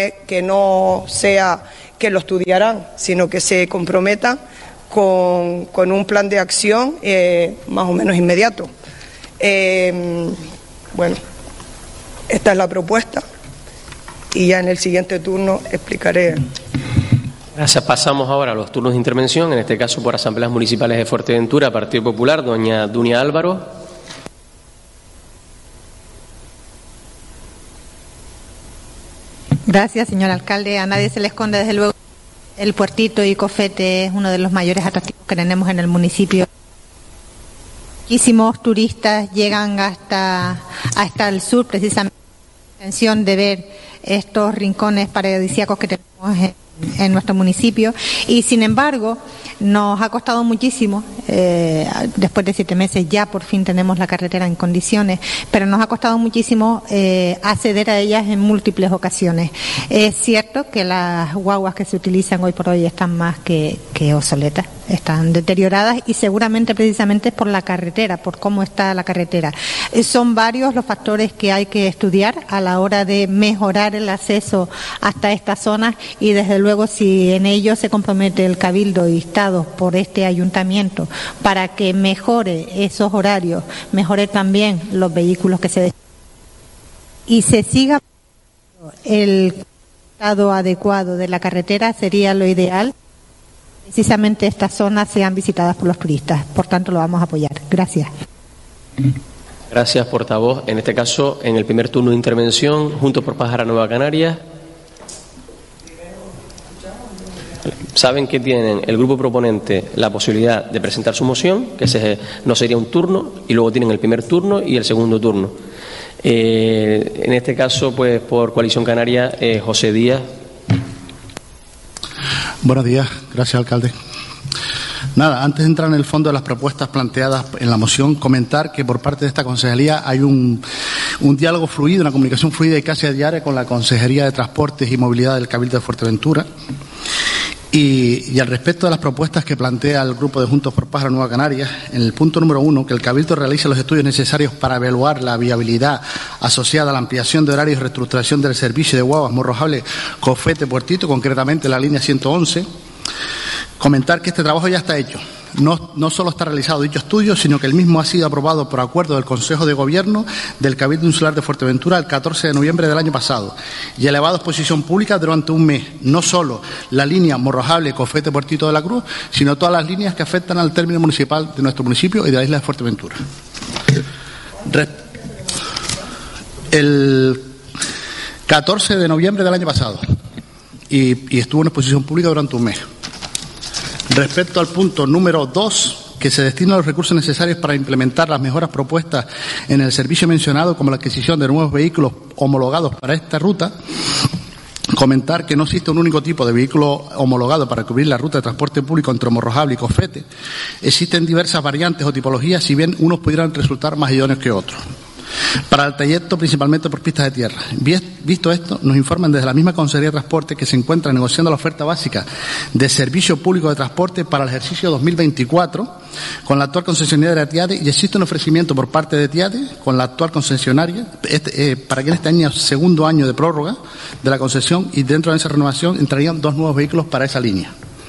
no sea que lo estudiarán, sino que se comprometan con un plan de acción más o menos inmediato. bueno, esta es la propuesta y ya en el siguiente turno explicaré. Gracias. Pasamos ahora a los turnos de intervención, en este caso por Asambleas Municipales de Fuerteventura, Partido Popular, doña Dunia Álvaro. Gracias, señor alcalde. A nadie se le esconde, desde luego, el puertito y Cofete es uno de los mayores atractivos que tenemos en el municipio. Muchísimos turistas llegan hasta el sur, precisamente con la intención de ver estos rincones paradisíacos que tenemos en nuestro municipio, y sin embargo nos ha costado muchísimo, después de 7 meses ya por fin tenemos la carretera en condiciones, pero nos ha costado muchísimo acceder a ellas en múltiples ocasiones. Es cierto que las guaguas que se utilizan hoy por hoy están más que obsoletas, están deterioradas, y seguramente precisamente es por la carretera, por cómo está la carretera. Son varios los factores que hay que estudiar a la hora de mejorar el acceso hasta estas zonas, y desde luego si en ello se compromete el Cabildo instado por este ayuntamiento para que mejore esos horarios, mejore también los vehículos que se y se siga el estado adecuado de la carretera, sería lo ideal. Precisamente estas zonas sean visitadas por los turistas, por tanto lo vamos a apoyar. Gracias. Gracias, portavoz. En este caso, en el primer turno de intervención, Juntos por Pájara Nueva Canarias. Saben que tienen el grupo proponente la posibilidad de presentar su moción, que no sería un turno, y luego tienen el primer turno y el segundo turno. En este caso, pues por Coalición Canaria, José Díaz. Buenos días, gracias, alcalde. Nada, antes de entrar en el fondo de las propuestas planteadas en la moción, comentar que por parte de esta concejalía hay un diálogo fluido, una comunicación fluida y casi diaria con la Consejería de Transportes y Movilidad del Cabildo de Fuerteventura. Y al respecto de las propuestas que plantea el grupo de Juntos por Pájara Nueva Canarias, en el punto número 1, que el Cabildo realice los estudios necesarios para evaluar la viabilidad asociada a la ampliación de horarios y reestructuración del servicio de guaguas Morrojable, Cofete, Puertito, concretamente la línea 111, comentar que este trabajo ya está hecho. No solo está realizado dicho estudio, sino que el mismo ha sido aprobado por acuerdo del Consejo de Gobierno del Cabildo Insular de Fuerteventura el 14 de noviembre del año pasado y elevado a exposición pública durante un mes. No solo la línea Morrojable, Cofete, Puertito de la Cruz, sino todas las líneas que afectan al término municipal de nuestro municipio y de la isla de Fuerteventura. El 14 de noviembre del año pasado y estuvo en exposición pública durante un mes. Respecto al punto número 2, que se destinan los recursos necesarios para implementar las mejoras propuestas en el servicio mencionado, como la adquisición de nuevos vehículos homologados para esta ruta, comentar que no existe un único tipo de vehículo homologado para cubrir la ruta de transporte público entre Morrojable y Cofete. Existen diversas variantes o tipologías, si bien unos pudieran resultar más idóneos que otros. Para el trayecto, principalmente por pistas de tierra. Visto esto, nos informan desde la misma Consejería de Transporte que se encuentra negociando la oferta básica de servicio público de transporte para el ejercicio 2024 con la actual concesionaria de Tiade, y existe un ofrecimiento por parte de Tiade con la actual concesionaria para que en este año, segundo año de prórroga de la concesión, y dentro de esa renovación entrarían 2 nuevos vehículos para esa línea.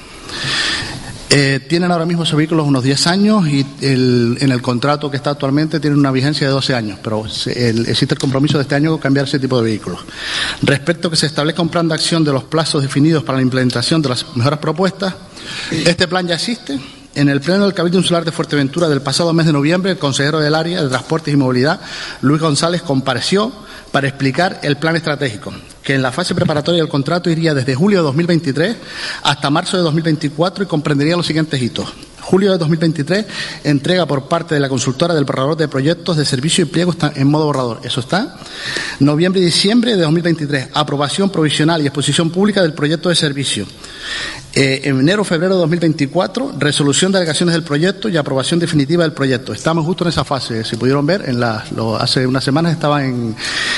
Tienen ahora mismo esos vehículos unos 10 años y en el contrato que está actualmente tienen una vigencia de 12 años, pero existe el compromiso de este año de cambiar ese tipo de vehículos. Respecto a que se establezca un plan de acción de los plazos definidos para la implementación de las mejoras propuestas, este plan ya existe. En el pleno del Cabildo Insular de Fuerteventura del pasado mes de noviembre, el consejero del área de Transportes y Movilidad, Luis González, compareció para explicar el plan estratégico, que en la fase preparatoria del contrato iría desde julio de 2023 hasta marzo de 2024 y comprendería los siguientes hitos. Julio de 2023, entrega por parte de la consultora del borrador de proyectos de servicio y pliego en modo borrador. Eso está. Noviembre y diciembre de 2023, aprobación provisional y exposición pública del proyecto de servicio. En enero-febrero de 2024, resolución de alegaciones del proyecto y aprobación definitiva del proyecto. Estamos justo en esa fase. Si pudieron ver, hace unas semanas estaba en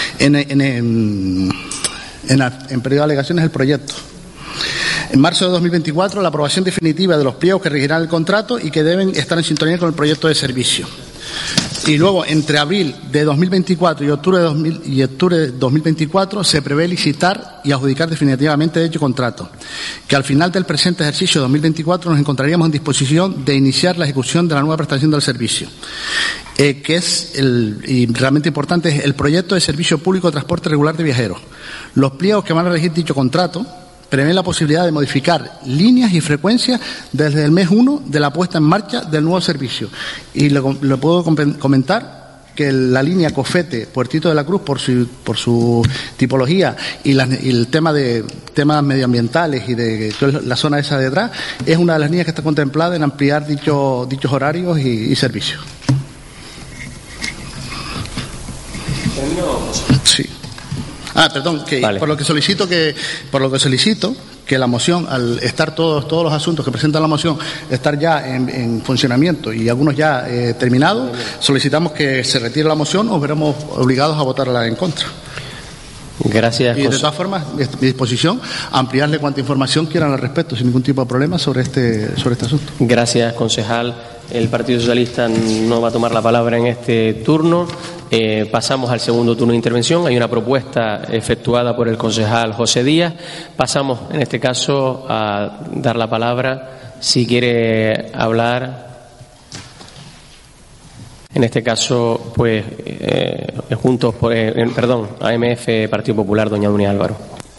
periodo de alegaciones del proyecto. En marzo de 2024, la aprobación definitiva de los pliegos que regirán el contrato y que deben estar en sintonía con el proyecto de servicio. Y luego, entre abril de 2024 y octubre de 2024, se prevé licitar y adjudicar definitivamente dicho contrato, que al final del presente ejercicio 2024 nos encontraríamos en disposición de iniciar la ejecución de la nueva prestación del servicio. que es y realmente importante, es el proyecto de servicio público de transporte regular de viajeros. Los pliegos que van a regir dicho contrato prevén la posibilidad de modificar líneas y frecuencias desde el mes 1 de la puesta en marcha del nuevo servicio. Y le puedo comentar que la línea Cofete Puertito de la Cruz, por su tipología y el tema de temas medioambientales y de la zona esa de detrás, es una de las líneas que está contemplada en ampliar dichos horarios y servicios. Sí. Perdón, que vale. por lo que solicito que la moción, al estar todos los asuntos que presenta la moción, estar ya en funcionamiento y algunos ya terminados, solicitamos que se retire la moción o veremos obligados a votarla en contra. Gracias. Y de todas formas, mi disposición a ampliarle cuanta información quieran al respecto, sin ningún tipo de problema sobre este asunto. Gracias, concejal. El Partido Socialista no va a tomar la palabra en este turno. Pasamos al segundo turno de intervención. Hay una propuesta efectuada por el concejal José Díaz. Pasamos, en este caso, a dar la palabra, si quiere hablar. En este caso, pues, AMF Partido Popular, doña Dunia Álvaro.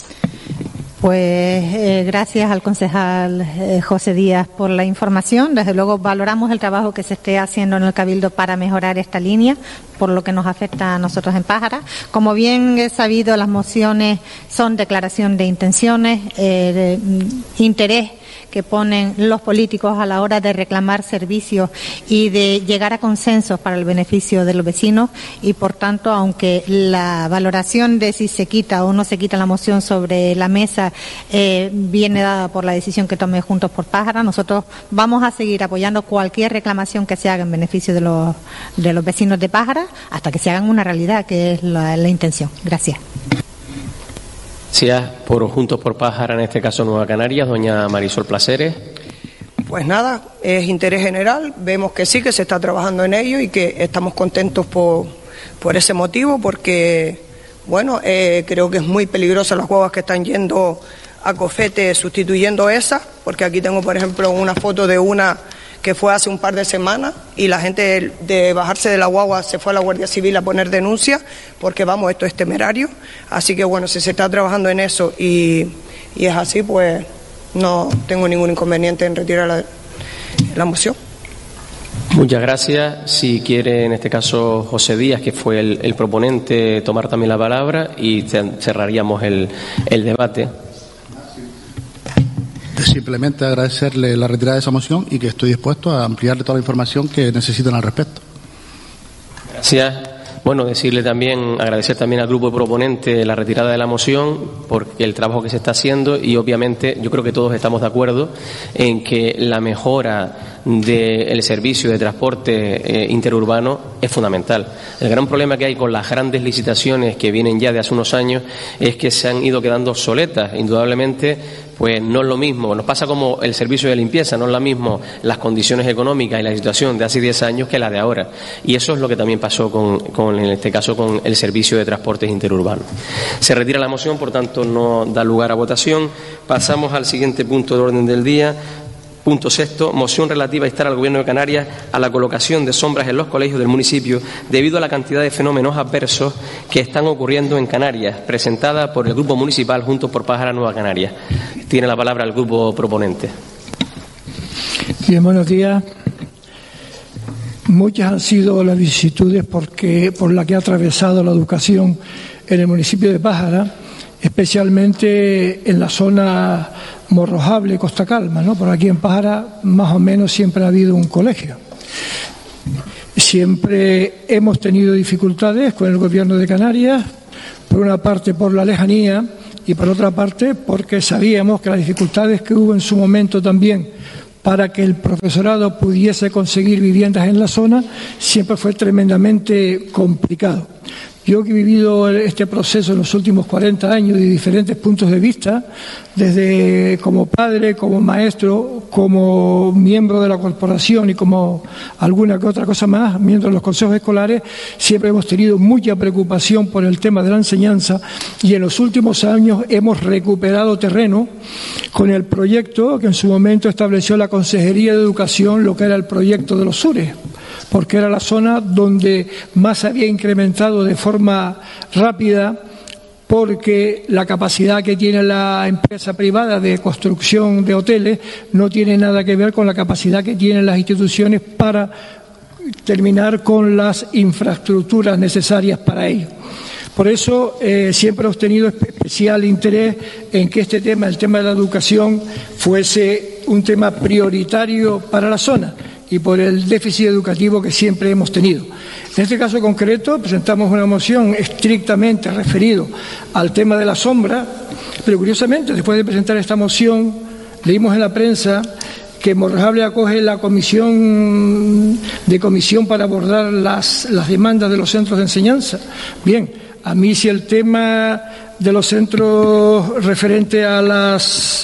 Pues gracias al concejal José Díaz por la información. Desde luego valoramos el trabajo que se esté haciendo en el Cabildo para mejorar esta línea, por lo que nos afecta a nosotros en Pájara. Como bien he sabido, las mociones son declaración de intenciones, de interés que ponen los políticos a la hora de reclamar servicios y de llegar a consensos para el beneficio de los vecinos, y por tanto, aunque la valoración de si se quita o no se quita la moción sobre la mesa viene dada por la decisión que tome Juntos por Pájara, nosotros vamos a seguir apoyando cualquier reclamación que se haga en beneficio de los vecinos de Pájara hasta que se hagan una realidad, que es la intención. Gracias. Gracias. Por Juntos por Pájara, en este caso Nueva Canarias, doña Marisol Placeres. Pues nada, es interés general, vemos que sí, que se está trabajando en ello y que estamos contentos por ese motivo, porque, bueno, creo que es muy peligrosa las guaguas que están yendo a Cofete sustituyendo esas, porque aquí tengo, por ejemplo, una foto de una que fue hace un par de semanas y la gente de bajarse de la guagua se fue a la Guardia Civil a poner denuncia porque, vamos, esto es temerario. Así que, bueno, si se está trabajando en eso y es así, pues no tengo ningún inconveniente en retirar la moción. Muchas gracias. Si quiere, en este caso, José Díaz, que fue el proponente, tomar también la palabra y cerraríamos el debate. Simplemente agradecerle la retirada de esa moción y que estoy dispuesto a ampliarle toda la información que necesiten al respecto. Gracias. Bueno, agradecer también al grupo proponente la retirada de la moción por el trabajo que se está haciendo, y obviamente yo creo que todos estamos de acuerdo en que la mejora del servicio de transporte interurbano es fundamental. El gran problema que hay con las grandes licitaciones que vienen ya de hace unos años es que se han ido quedando obsoletas. Indudablemente, pues no es lo mismo, nos pasa como el servicio de limpieza, no es lo mismo las condiciones económicas y la situación de hace 10 años que la de ahora. Y eso es lo que también pasó en este caso con el servicio de transportes interurbanos. Se retira la moción, por tanto no da lugar a votación. Pasamos al siguiente punto de orden del día. Punto sexto, moción relativa a instar al Gobierno de Canarias a la colocación de sombras en los colegios del municipio debido a la cantidad de fenómenos adversos que están ocurriendo en Canarias, presentada por el Grupo Municipal Juntos por Pájara Nueva Canarias. Tiene la palabra el grupo proponente. Bien, buenos días. Muchas han sido las vicisitudes por las que ha atravesado la educación en el municipio de Pájara, especialmente en la zona Morrojable, Costa Calma, ¿no? Por aquí en Pájara más o menos siempre ha habido un colegio. Siempre hemos tenido dificultades con el Gobierno de Canarias, por una parte por la lejanía y por otra parte porque sabíamos que las dificultades que hubo en su momento también para que el profesorado pudiese conseguir viviendas en la zona siempre fue tremendamente complicado. Yo que he vivido este proceso en los últimos 40 años de diferentes puntos de vista, desde como padre, como maestro, como miembro de la corporación y como alguna que otra cosa más, miembro de los consejos escolares, siempre hemos tenido mucha preocupación por el tema de la enseñanza y en los últimos años hemos recuperado terreno con el proyecto que en su momento estableció la Consejería de Educación, lo que era el proyecto de los SURES. porque era la zona donde más se había incrementado de forma rápida, porque la capacidad que tiene la empresa privada de construcción de hoteles no tiene nada que ver con la capacidad que tienen las instituciones para terminar con las infraestructuras necesarias para ello. Por eso siempre hemos tenido especial interés en que este tema, el tema de la educación, fuese un tema prioritario para la zona y por el déficit educativo que siempre hemos tenido. En este caso concreto presentamos una moción estrictamente referido al tema de la sombra, pero curiosamente después de presentar esta moción leímos en la prensa que Morrojable acoge la comisión para abordar las demandas de los centros de enseñanza. Bien, a mí si el tema de los centros referente a la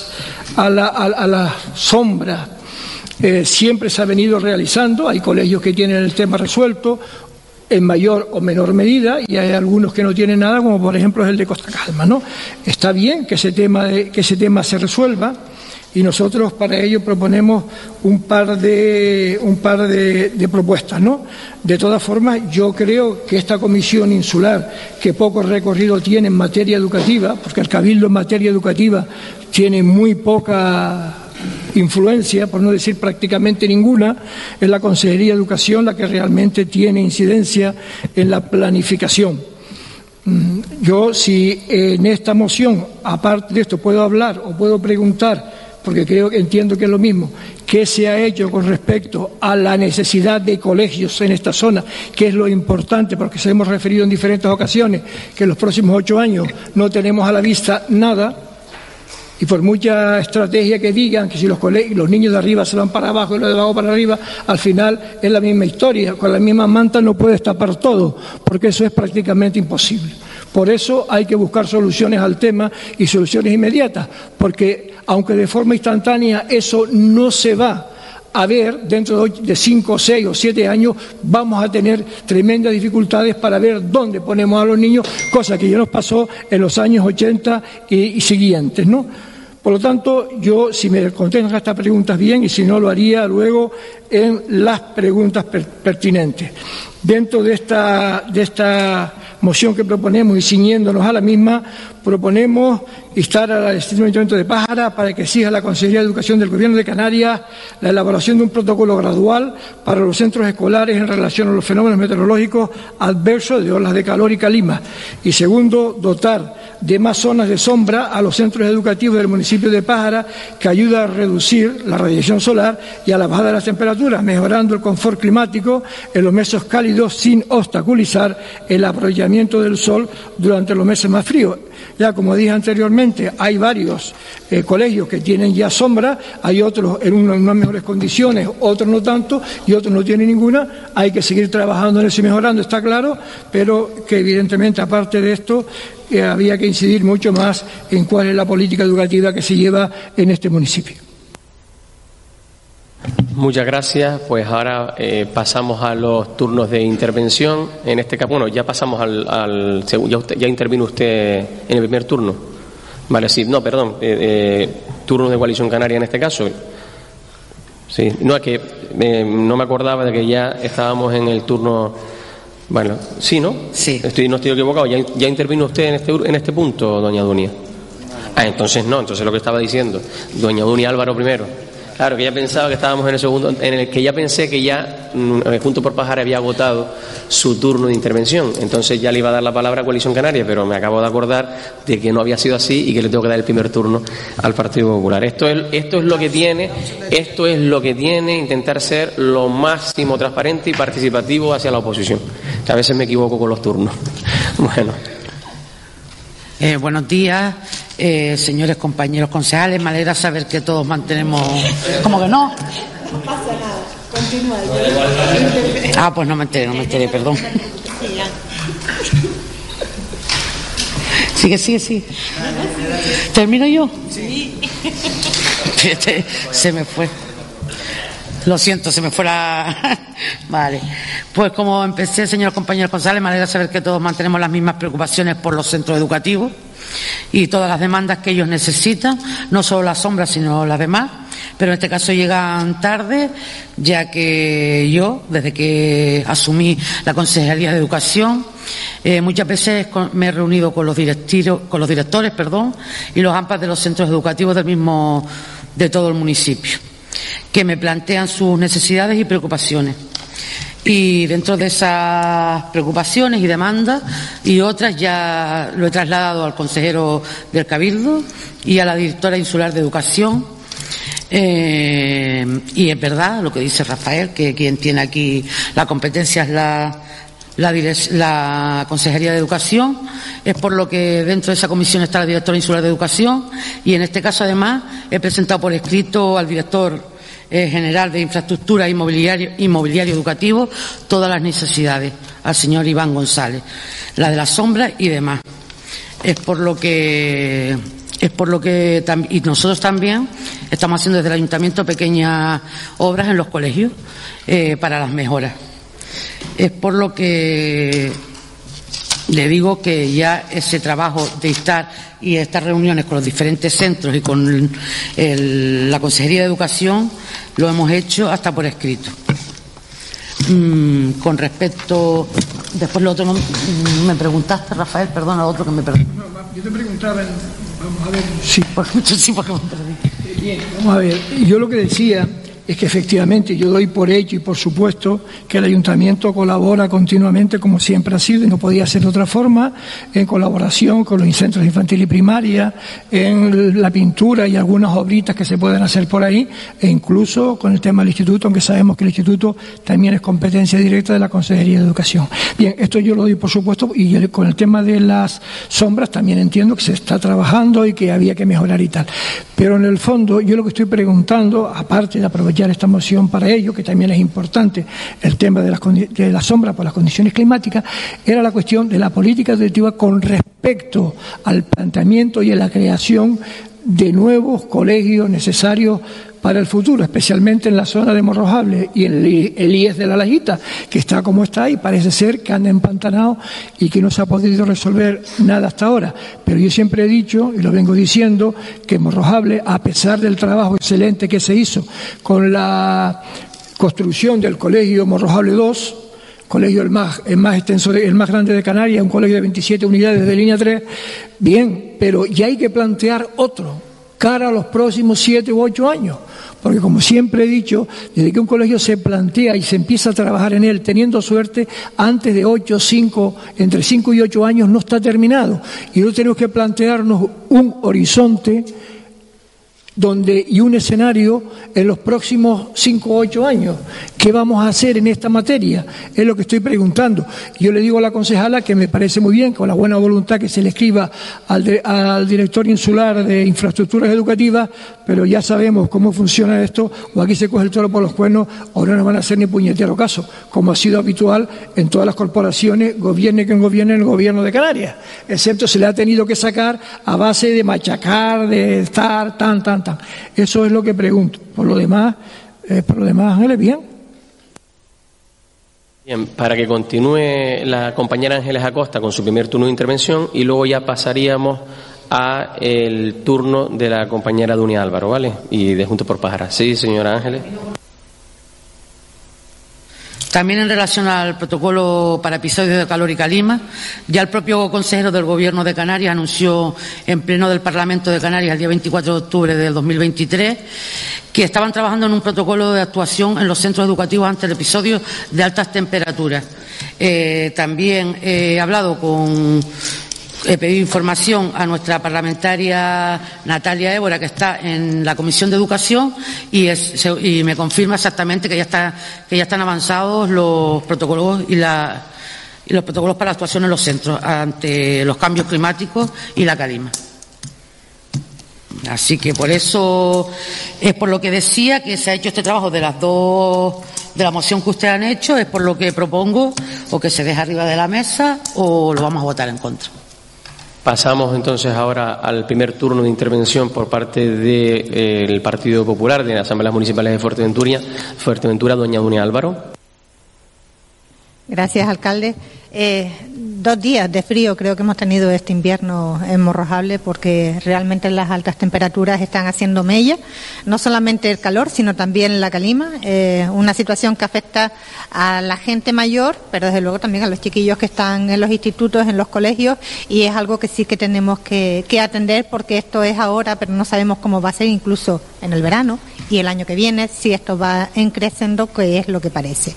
sombra siempre se ha venido realizando, hay colegios que tienen el tema resuelto en mayor o menor medida y hay algunos que no tienen nada, como por ejemplo es el de Costa Calma, ¿no? Está bien que ese tema se resuelva y nosotros para ello proponemos un par de propuestas, ¿no? De todas formas, yo creo que esta comisión insular, que poco recorrido tiene en materia educativa, porque el Cabildo en materia educativa tiene muy poca influencia, por no decir prácticamente ninguna, es la Consejería de Educación la que realmente tiene incidencia en la planificación. Yo, si en esta moción, aparte de esto, puedo hablar o puedo preguntar, porque entiendo que es lo mismo, qué se ha hecho con respecto a la necesidad de colegios en esta zona, que es lo importante, porque se hemos referido en diferentes ocasiones que en los próximos 8 años no tenemos a la vista nada. Y por mucha estrategia que digan que si los niños de arriba se van para abajo y los de abajo para arriba, al final es la misma historia. Con la misma manta no puedes tapar todo, porque eso es prácticamente imposible. Por eso hay que buscar soluciones al tema y soluciones inmediatas, porque aunque de forma instantánea eso no se va a ver, dentro de 5, 6 o 7 años vamos a tener tremendas dificultades para ver dónde ponemos a los niños, cosa que ya nos pasó en los años 80 y siguientes, ¿no? Por lo tanto, yo, si me contestan estas preguntas bien, y si no, lo haría luego en las preguntas pertinentes. Dentro de esta moción que proponemos y ciñéndonos a la misma, proponemos instar al Distrito Ayuntamiento de Pájara para que exija a la Consejería de Educación del Gobierno de Canarias la elaboración de un protocolo gradual para los centros escolares en relación a los fenómenos meteorológicos adversos de olas de calor y calima. Y segundo, dotar de más zonas de sombra a los centros educativos del municipio de Pájara, que ayuda a reducir la radiación solar y a la bajada de las temperaturas, mejorando el confort climático en los meses cálidos sin obstaculizar el aprovechamiento del sol durante los meses más fríos. Ya como dije anteriormente, hay varios colegios que tienen ya sombra, hay otros en unas mejores condiciones, otros no tanto y otros no tienen ninguna. Hay que seguir trabajando en eso y mejorando, está claro, pero que evidentemente aparte de esto había que incidir mucho más en cuál es la política educativa que se lleva en este municipio. Muchas gracias. Pues ahora pasamos a los turnos de intervención. En este caso, bueno, ya pasamos al segundo. Ya intervino usted en el primer turno. Vale, sí. No, perdón. Turno de Coalición Canaria en este caso. Sí. No, es que no me acordaba de que ya estábamos en el turno. Bueno, sí, ¿no? Sí. No estoy equivocado. Ya intervino usted en este punto, doña Dunia. Entonces no. Entonces lo que estaba diciendo, doña Dunia Álvaro primero. Claro, que ya pensaba que estábamos en el segundo, en el que ya pensé que ya Juntos por Pájara había agotado su turno de intervención. Entonces ya le iba a dar la palabra a Coalición Canaria, pero me acabo de acordar de que no había sido así y que le tengo que dar el primer turno al Partido Popular. Esto es lo que tiene intentar ser lo máximo transparente y participativo hacia la oposición. Que a veces me equivoco con los turnos. Bueno. Buenos días, señores compañeros concejales. Me alegra saber que todos mantenemos. ¿Cómo que no? No pasa nada. Continúa. Pues no me enteré, perdón. Sigue. ¿Termino yo? Sí. Se me fue. Lo siento, se me fue la... Vale. Pues como empecé, señores compañeros concejales, me alegra saber que todos mantenemos las mismas preocupaciones por los centros educativos y todas las demandas que ellos necesitan, no solo las sombras, sino las demás. pero en este caso llegan tarde, ya que yo, desde que asumí la Consejería de Educación, muchas veces me he reunido con los directores, y los AMPAs de los centros educativos de todo el municipio, que me plantean sus necesidades y preocupaciones. Y dentro de esas preocupaciones y demandas y otras ya lo he trasladado al consejero del Cabildo y a la directora insular de Educación. Y es verdad lo que dice Rafael, que quien tiene aquí la competencia es la Consejería de Educación. Es por lo que dentro de esa comisión está la directora insular de Educación, y en este caso además he presentado por escrito al director general de Infraestructura e Inmobiliario Educativo todas las necesidades, al señor Iván González, la de las sombras y demás. Es por lo que y nosotros también estamos haciendo desde el Ayuntamiento pequeñas obras en los colegios para las mejoras. Es por lo que le digo que ya ese trabajo de estar y estas reuniones con los diferentes centros y con la Consejería de Educación lo hemos hecho hasta por escrito. Con respecto, después lo otro me preguntaste, Rafael, perdona, lo otro que me perdí. No, yo te preguntaba, vamos a ver. Sí, porque me perdí. Bien, vamos a ver, yo lo que decía es que efectivamente yo doy por hecho y por supuesto que el Ayuntamiento colabora continuamente, como siempre ha sido, y no podía ser de otra forma, en colaboración con los centros infantil y primaria, en la pintura y algunas obritas que se pueden hacer por ahí, e incluso con el tema del instituto, aunque sabemos que el instituto también es competencia directa de la Consejería de Educación. Bien, esto yo lo doy por supuesto, y con el tema de las sombras también entiendo que se está trabajando y que había que mejorar y tal. Pero en el fondo yo lo que estoy preguntando, aparte de aprovechar esta moción para ello, que también es importante el tema de la sombra por las condiciones climáticas, era la cuestión de la política educativa con respecto al planteamiento y a la creación de nuevos colegios necesarios para el futuro, especialmente en la zona de Morrojable y en el IES de La Lajita, que está como está y parece ser que anda empantanado y que no se ha podido resolver nada hasta ahora. Pero yo siempre he dicho, y lo vengo diciendo, que Morrojable, a pesar del trabajo excelente que se hizo con la construcción del colegio Morrojable 2, colegio el más extenso, el más grande de Canarias, un colegio de 27 unidades de línea 3, bien, pero ya hay que plantear otro, cara a los próximos 7 u 8 años. Porque, como siempre he dicho, desde que un colegio se plantea y se empieza a trabajar en él, teniendo suerte, antes de entre 5 y 8 años no está terminado. Y no tenemos que plantearnos un horizonte y un escenario en los próximos 5 o 8 años. ¿Qué vamos a hacer en esta materia? Es lo que estoy preguntando. Yo le digo a la concejala que me parece muy bien, con la buena voluntad, que se le escriba al director insular de infraestructuras educativas, pero ya sabemos cómo funciona esto, o aquí se coge el toro por los cuernos, o no nos van a hacer ni puñetero caso, como ha sido habitual en todas las corporaciones, gobierne quien gobierne en el gobierno de Canarias, excepto se le ha tenido que sacar a base de machacar, de estar tan. Eso es lo que pregunto. Por lo demás, Ángeles, bien. Bien, para que continúe la compañera Ángeles Acosta con su primer turno de intervención y luego ya pasaríamos a el turno de la compañera Dunia Álvaro, ¿vale? Y de Juntos por Pájara. Sí, señora Ángeles. También en relación al protocolo para episodios de calor y calima, ya el propio consejero del Gobierno de Canarias anunció en pleno del Parlamento de Canarias el día 24 de octubre del 2023 que estaban trabajando en un protocolo de actuación en los centros educativos ante el episodio de altas temperaturas. También he pedido información a nuestra parlamentaria Natalia Évora, que está en la Comisión de Educación, y me confirma exactamente que ya están avanzados los protocolos y los protocolos para la actuación en los centros ante los cambios climáticos y la calima. Así que por eso es por lo que decía que se ha hecho este trabajo de las dos, de la moción que ustedes han hecho, es por lo que propongo o que se deje arriba de la mesa o lo vamos a votar en contra. Pasamos entonces ahora al primer turno de intervención por parte del Partido Popular de las Asambleas Municipales de Fuerteventura, doña Dunia Álvaro. Gracias, alcalde. 2 días de frío creo que hemos tenido este invierno en Morrojable, porque realmente las altas temperaturas están haciendo mella, no solamente el calor, sino también la calima, una situación que afecta a la gente mayor, pero desde luego también a los chiquillos que están en los institutos, en los colegios, y es algo que sí que tenemos que atender, porque esto es ahora, pero no sabemos cómo va a ser incluso en el verano y el año que viene, si esto va creciendo, que es lo que parece.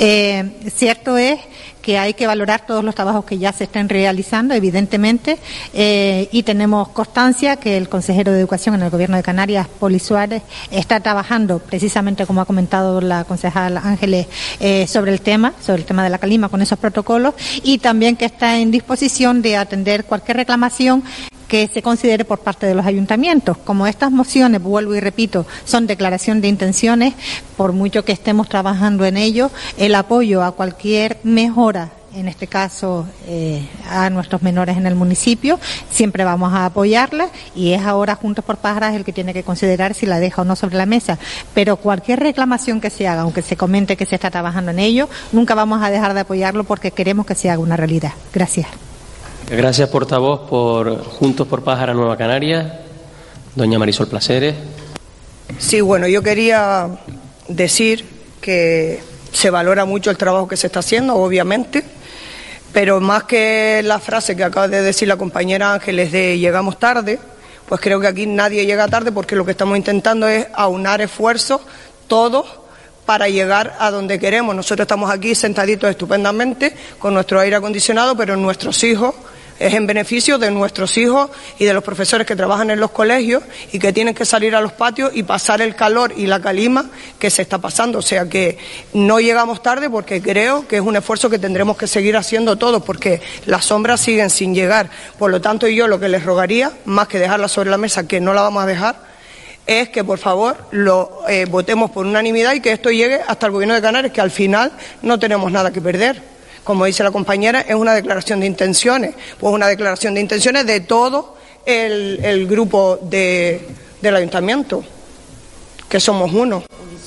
Cierto es que hay que valorar todos los trabajos que ya se estén realizando, evidentemente, y tenemos constancia que el consejero de Educación en el Gobierno de Canarias, Poli Suárez, está trabajando precisamente, como ha comentado la concejal Ángeles, sobre el tema de la calima con esos protocolos, y también que está en disposición de atender cualquier reclamación que se considere por parte de los ayuntamientos. Como estas mociones, vuelvo y repito, son declaración de intenciones, por mucho que estemos trabajando en ello, el apoyo a cualquier mejora, en este caso a nuestros menores en el municipio, siempre vamos a apoyarla, y es ahora Juntos por Pájaras el que tiene que considerar si la deja o no sobre la mesa. Pero cualquier reclamación que se haga, aunque se comente que se está trabajando en ello, nunca vamos a dejar de apoyarlo, porque queremos que se haga una realidad. Gracias. Gracias, portavoz por Juntos por Pájara Nueva Canaria, doña Marisol Placeres. Sí, bueno, yo quería decir que se valora mucho el trabajo que se está haciendo, obviamente, pero más que la frase que acaba de decir la compañera Ángeles de llegamos tarde, pues creo que aquí nadie llega tarde, porque lo que estamos intentando es aunar esfuerzos todos para llegar a donde queremos. Nosotros estamos aquí sentaditos estupendamente con nuestro aire acondicionado, pero nuestros hijos, es en beneficio de nuestros hijos y de los profesores que trabajan en los colegios y que tienen que salir a los patios y pasar el calor y la calima que se está pasando. O sea que no llegamos tarde, porque creo que es un esfuerzo que tendremos que seguir haciendo todos, porque las sombras siguen sin llegar. Por lo tanto, yo lo que les rogaría, más que dejarla sobre la mesa, que no la vamos a dejar, es que por favor lo votemos por unanimidad y que esto llegue hasta el Gobierno de Canarias, que al final no tenemos nada que perder. Como dice la compañera, es una declaración de intenciones, pues una declaración de intenciones de todo el grupo del ayuntamiento, que somos uno.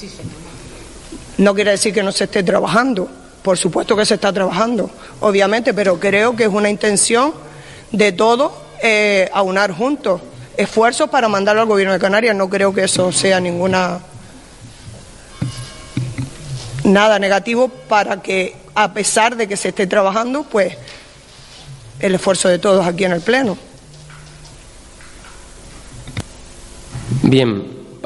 No quiere decir que no se esté trabajando, por supuesto que se está trabajando, obviamente, pero creo que es una intención de todos aunar juntos esfuerzos para mandarlo al Gobierno de Canarias. No creo que eso sea nada negativo, para que, a pesar de que se esté trabajando, pues el esfuerzo de todos aquí en el Pleno. Bien,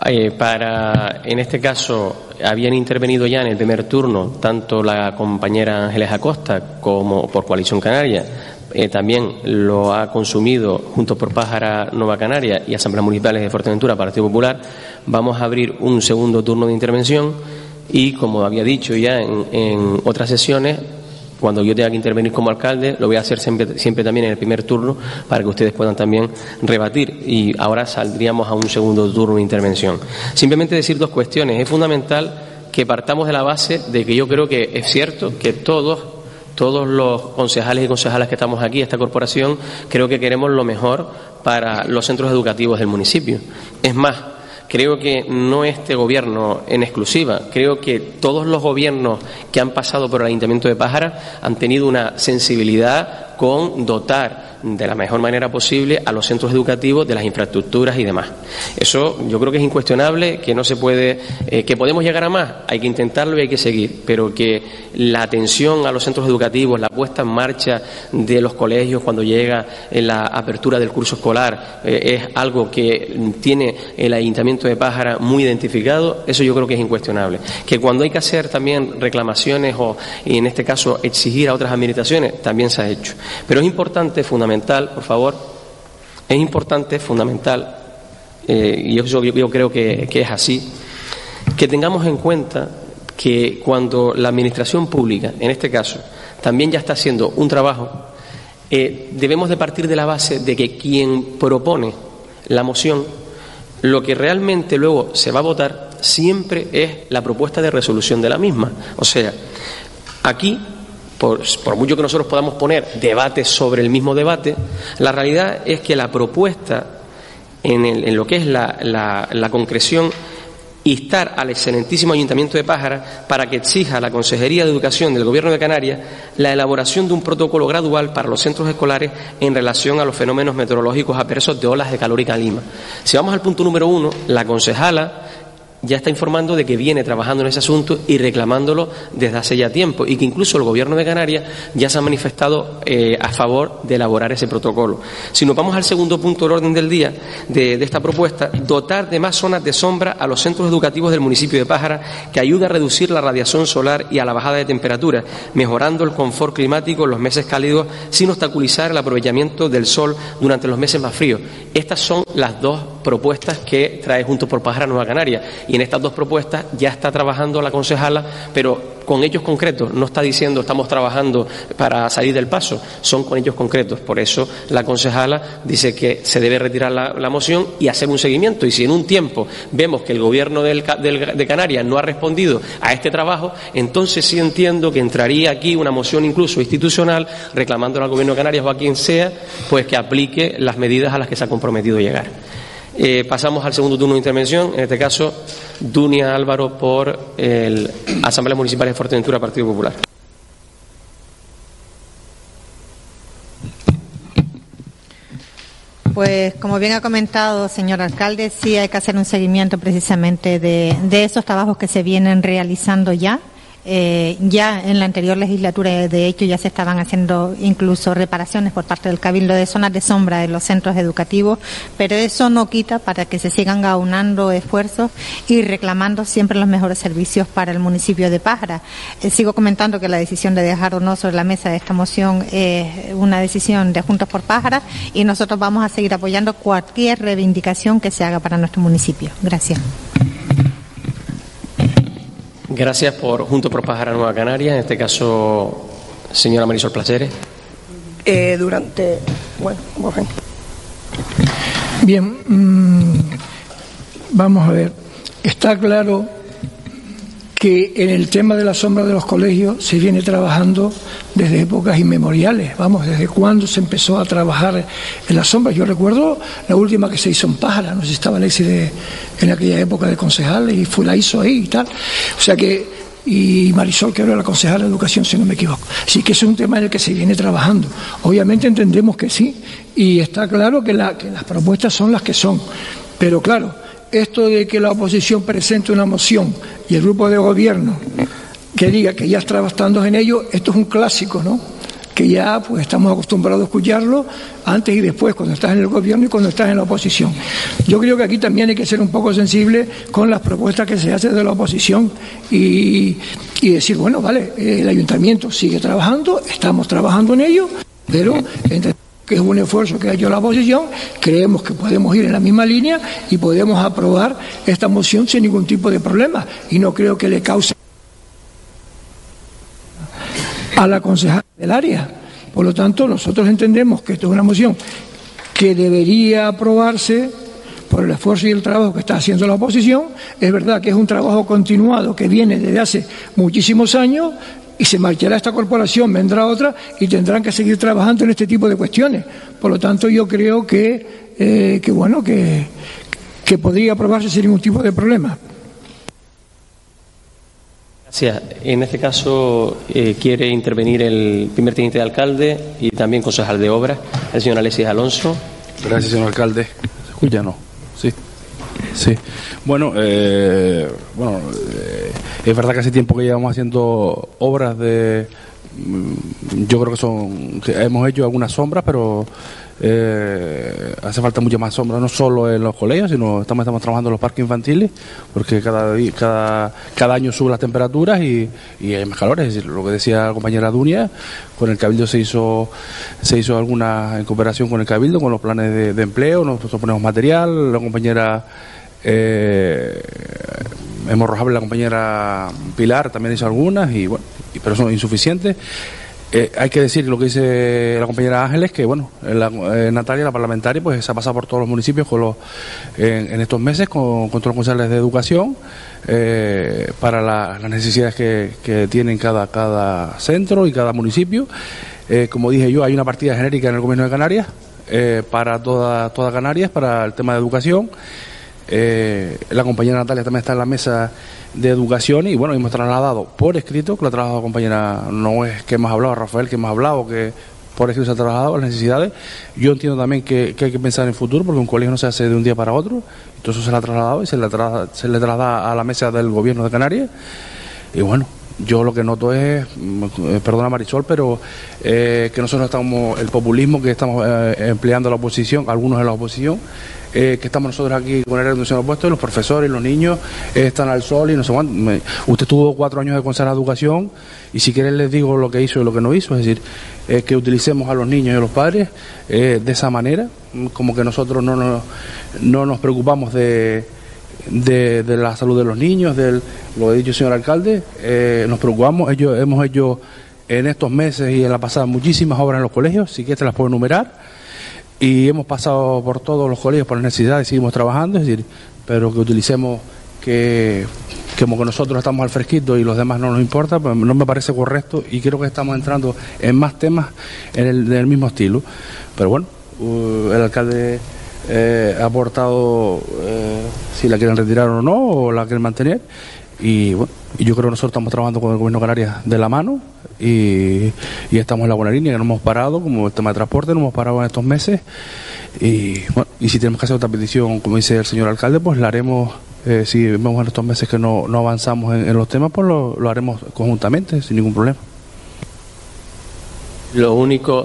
en este caso habían intervenido ya en el primer turno tanto la compañera Ángeles Acosta como por Coalición Canaria. También lo ha consumido Juntos por Pájara Nueva Canaria y Asambleas Municipales de Fuerteventura, Partido Popular. Vamos a abrir un segundo turno de intervención y, como había dicho ya en otras sesiones, cuando yo tenga que intervenir como alcalde, lo voy a hacer siempre también en el primer turno, para que ustedes puedan también rebatir, y ahora saldríamos a un segundo turno de intervención. Simplemente decir 2 cuestiones. Es fundamental que partamos de la base de que yo creo que es cierto que todos los concejales y concejalas que estamos aquí, esta corporación, creo que queremos lo mejor para los centros educativos del municipio. Es más, creo que no este gobierno en exclusiva, creo que todos los gobiernos que han pasado por el Ayuntamiento de Pájara han tenido una sensibilidad con dotar de la mejor manera posible a los centros educativos de las infraestructuras y demás. Eso yo creo que es incuestionable, que no se puede, que podemos llegar a más, hay que intentarlo y hay que seguir, pero que la atención a los centros educativos, la puesta en marcha de los colegios cuando llega la apertura del curso escolar, es algo que tiene el Ayuntamiento de Pájara muy identificado. Eso yo creo que es incuestionable. Que cuando hay que hacer también reclamaciones y en este caso exigir a otras administraciones, también se ha hecho. Pero es importante, fundamental, por favor, es importante, fundamental, y yo creo que es así, que tengamos en cuenta que cuando la administración pública, en este caso, también ya está haciendo un trabajo, debemos de partir de la base de que quien propone la moción, lo que realmente luego se va a votar siempre es la propuesta de resolución de la misma. O sea, aquí, por mucho que nosotros podamos poner debates sobre el mismo debate, la realidad es que la propuesta en lo que es la concreción instar al excelentísimo Ayuntamiento de Pájara para que exija a la Consejería de Educación del Gobierno de Canarias la elaboración de un protocolo gradual para los centros escolares en relación a los fenómenos meteorológicos adversos de olas de calor y calima. Si vamos al punto número 1, la concejala ya está informando de que viene trabajando en ese asunto y reclamándolo desde hace ya tiempo, y que incluso el Gobierno de Canarias ya se ha manifestado a favor de elaborar ese protocolo. Si nos vamos al segundo punto del orden del día de esta propuesta, dotar de más zonas de sombra a los centros educativos del municipio de Pájara, que ayude a reducir la radiación solar y a la bajada de temperatura, mejorando el confort climático en los meses cálidos sin obstaculizar el aprovechamiento del sol durante los meses más fríos. Estas son las dos propuestas que trae Juntos por Pájara Nueva Canaria, y en estas dos propuestas ya está trabajando la concejala, pero con hechos concretos. No está diciendo estamos trabajando para salir del paso, son con hechos concretos. Por eso la concejala dice que se debe retirar la moción y hacer un seguimiento, y si en un tiempo vemos que el Gobierno de Canarias no ha respondido a este trabajo, entonces sí entiendo que entraría aquí una moción incluso institucional reclamando al Gobierno de Canarias o a quien sea, pues que aplique las medidas a las que se ha comprometido llegar. Pasamos al segundo turno de intervención, en este caso Dunia Álvaro por el Asamblea Municipal de Fuerteventura, Partido Popular. Pues como bien ha comentado, señor alcalde, sí hay que hacer un seguimiento precisamente de esos trabajos que se vienen realizando ya. Ya en la anterior legislatura, de hecho, ya se estaban haciendo incluso reparaciones por parte del Cabildo de zonas de sombra de los centros educativos, pero eso no quita para que se sigan aunando esfuerzos y reclamando siempre los mejores servicios para el municipio de Pájara. Sigo comentando que la decisión de dejar o no sobre la mesa de esta moción es una decisión de Juntos por Pájara, y nosotros vamos a seguir apoyando cualquier reivindicación que se haga para nuestro municipio. Gracias. Gracias por Juntos por Pájara Nueva Canaria, en este caso, señora Marisol Placeres. Bien, vamos a ver. Está claro que en el tema de la sombra de los colegios se viene trabajando desde épocas inmemoriales. Vamos, desde cuándo se empezó a trabajar en la sombra. Yo recuerdo la última que se hizo en Pájara, no sé si estaba Alexis en aquella época de concejal, y la hizo ahí y tal. O sea que, y Marisol, que era la concejala de Educación, si no me equivoco. Así que es un tema en el que se viene trabajando. Obviamente entendemos que sí, y está claro que las propuestas son las que son. Pero claro, esto de que la oposición presente una moción y el grupo de gobierno que diga que ya está trabajando en ello, esto es un clásico, ¿no? Que ya pues estamos acostumbrados a escucharlo antes y después, cuando estás en el gobierno y cuando estás en la oposición. Yo creo que aquí también hay que ser un poco sensible con las propuestas que se hacen de la oposición y decir, bueno, vale, el ayuntamiento sigue trabajando, estamos trabajando en ello, pero entre que es un esfuerzo que ha hecho la oposición, creemos que podemos ir en la misma línea y podemos aprobar esta moción sin ningún tipo de problema, y no creo que le cause a la concejala del área. Por lo tanto, nosotros entendemos que esto es una moción que debería aprobarse por el esfuerzo y el trabajo que está haciendo la oposición. Es verdad que es un trabajo continuado que viene desde hace muchísimos años, y se marchará esta corporación, vendrá otra, y tendrán que seguir trabajando en este tipo de cuestiones. Por lo tanto, yo creo que podría aprobarse sin ningún tipo de problema. Gracias. En este caso, quiere intervenir el primer teniente de alcalde y también concejal de obras, el señor Alexis Alonso. Gracias, señor alcalde. ¿Se escucha, no? Sí. Sí. Bueno, es verdad que hace tiempo que llevamos haciendo obras de... Yo creo que hemos hecho algunas sombras, pero hace falta mucha más sombra, no solo en los colegios, sino estamos trabajando en los parques infantiles, porque cada año suben las temperaturas y hay más calor. Es decir, lo que decía la compañera Dunia, con el Cabildo se hizo alguna en cooperación con el Cabildo, con los planes de empleo, nosotros ponemos material, la compañera Hemorrojable, la compañera Pilar también hizo algunas, pero son insuficientes. Hay que decir lo que dice la compañera Ángeles, que Natalia, la parlamentaria, pues se ha pasado por todos los municipios en estos meses con todos los concejales de educación para las necesidades que tienen cada centro y cada municipio. Como dije yo, hay una partida genérica en el Gobierno de Canarias para toda Canarias, para el tema de educación. La compañera Natalia también está en la mesa de educación y bueno, hemos trasladado por escrito, que lo ha trasladado la compañera, no es que hemos hablado, Rafael, que hemos hablado, que por escrito se ha trasladado las necesidades. Yo entiendo también que hay que pensar en el futuro, porque un colegio no se hace de un día para otro, entonces se le ha trasladado y se le traslada a la mesa del gobierno de Canarias. Y bueno, yo lo que noto es, perdona Marisol, pero que nosotros estamos, el populismo que estamos empleando la oposición, algunos en la oposición, que estamos nosotros aquí con el aire acondicionado puesto, y los profesores y los niños están al sol y no sé cuánto. Usted tuvo 4 años de consejera de educación y si quieren les digo lo que hizo y lo que no hizo, es decir, que utilicemos a los niños y a los padres de esa manera, como que nosotros no nos preocupamos de la salud de los niños, lo que ha dicho el señor alcalde, nos preocupamos. Hemos hecho en estos meses y en la pasada muchísimas obras en los colegios, si quieres te las puedo enumerar, y hemos pasado por todos los colegios por las necesidades y seguimos trabajando, es decir, pero que utilicemos que como que nosotros estamos al fresquito y los demás no nos importa, pues no me parece correcto y creo que estamos entrando en más temas del mismo estilo. Pero bueno, el alcalde ha aportado si la quieren retirar o no, o la quieren mantener, y bueno, yo creo que nosotros estamos trabajando con el gobierno de Canarias de la mano y estamos en la buena línea, que no hemos parado, como el tema de transporte, no hemos parado en estos meses, y bueno, y si tenemos que hacer otra petición, como dice el señor alcalde, pues la haremos. Si vemos en estos meses que no avanzamos en los temas, pues lo haremos conjuntamente, sin ningún problema. Lo único,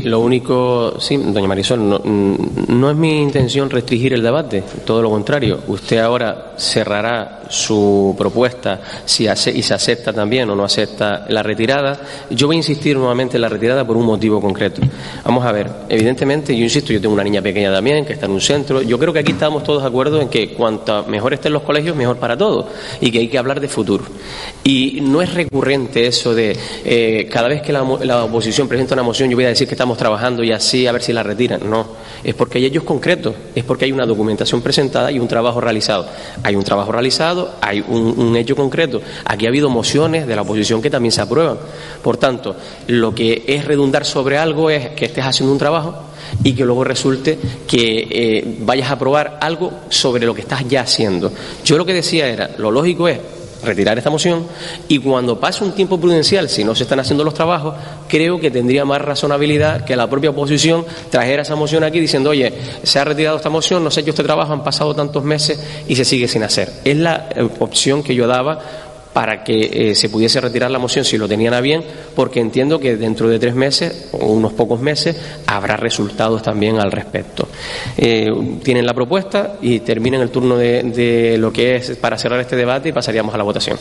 doña Marisol, no es mi intención restringir el debate, todo lo contrario. Usted ahora cerrará su propuesta y se acepta también o no acepta la retirada. Yo voy a insistir nuevamente en la retirada por un motivo concreto. Vamos a ver, evidentemente, yo insisto, yo tengo una niña pequeña también que está en un centro. Yo creo que aquí estamos todos de acuerdo en que cuanto mejor estén los colegios, mejor para todos, y que hay que hablar de futuro. Y no es recurrente eso de cada vez que la oposición presenta una moción, yo voy a decir que estamos trabajando y así a ver si la retiran. No, es porque hay hechos concretos, es porque hay una documentación presentada y un trabajo realizado. Hay un trabajo realizado, hay un hecho concreto. Aquí ha habido mociones de la oposición que también se aprueban. Por tanto, lo que es redundar sobre algo es que estés haciendo un trabajo y que luego resulte que vayas a aprobar algo sobre lo que estás ya haciendo. Yo lo que decía era, lo lógico es retirar esta moción y cuando pase un tiempo prudencial, si no se están haciendo los trabajos, creo que tendría más razonabilidad que la propia oposición trajera esa moción aquí diciendo, oye, se ha retirado esta moción, no se ha hecho este trabajo, han pasado tantos meses y se sigue sin hacer. Es la opción que yo daba para que se pudiese retirar la moción si lo tenían a bien, porque entiendo que dentro de 3 meses o unos pocos meses habrá resultados también al respecto. Tienen la propuesta y terminen el turno de lo que es para cerrar este debate y pasaríamos a la votación.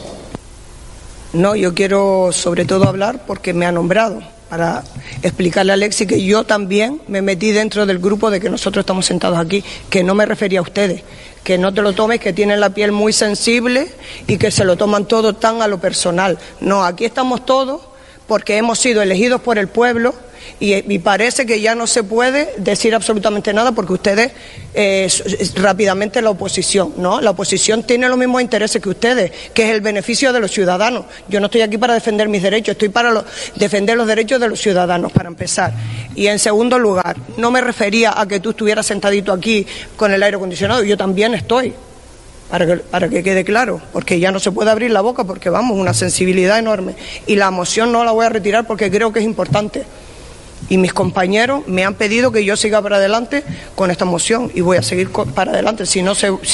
No, yo quiero sobre todo hablar porque me ha nombrado, para explicarle a Alexis que yo también me metí dentro del grupo de que nosotros estamos sentados aquí, que no me refería a ustedes, que no te lo tomes, que tienen la piel muy sensible y que se lo toman todo tan a lo personal. No, aquí estamos todos porque hemos sido elegidos por el pueblo y parece que ya no se puede decir absolutamente nada porque ustedes rápidamente la oposición, ¿no? La oposición tiene los mismos intereses que ustedes, que es el beneficio de los ciudadanos. Yo no estoy aquí para defender mis derechos, estoy para defender los derechos de los ciudadanos, para empezar. Y en segundo lugar, no me refería a que tú estuvieras sentadito aquí con el aire acondicionado, yo también estoy. Para que quede claro, porque ya no se puede abrir la boca porque vamos, una sensibilidad enorme. Y la moción no la voy a retirar porque creo que es importante. Y mis compañeros me han pedido que yo siga para adelante con esta moción y voy a seguir para adelante. Si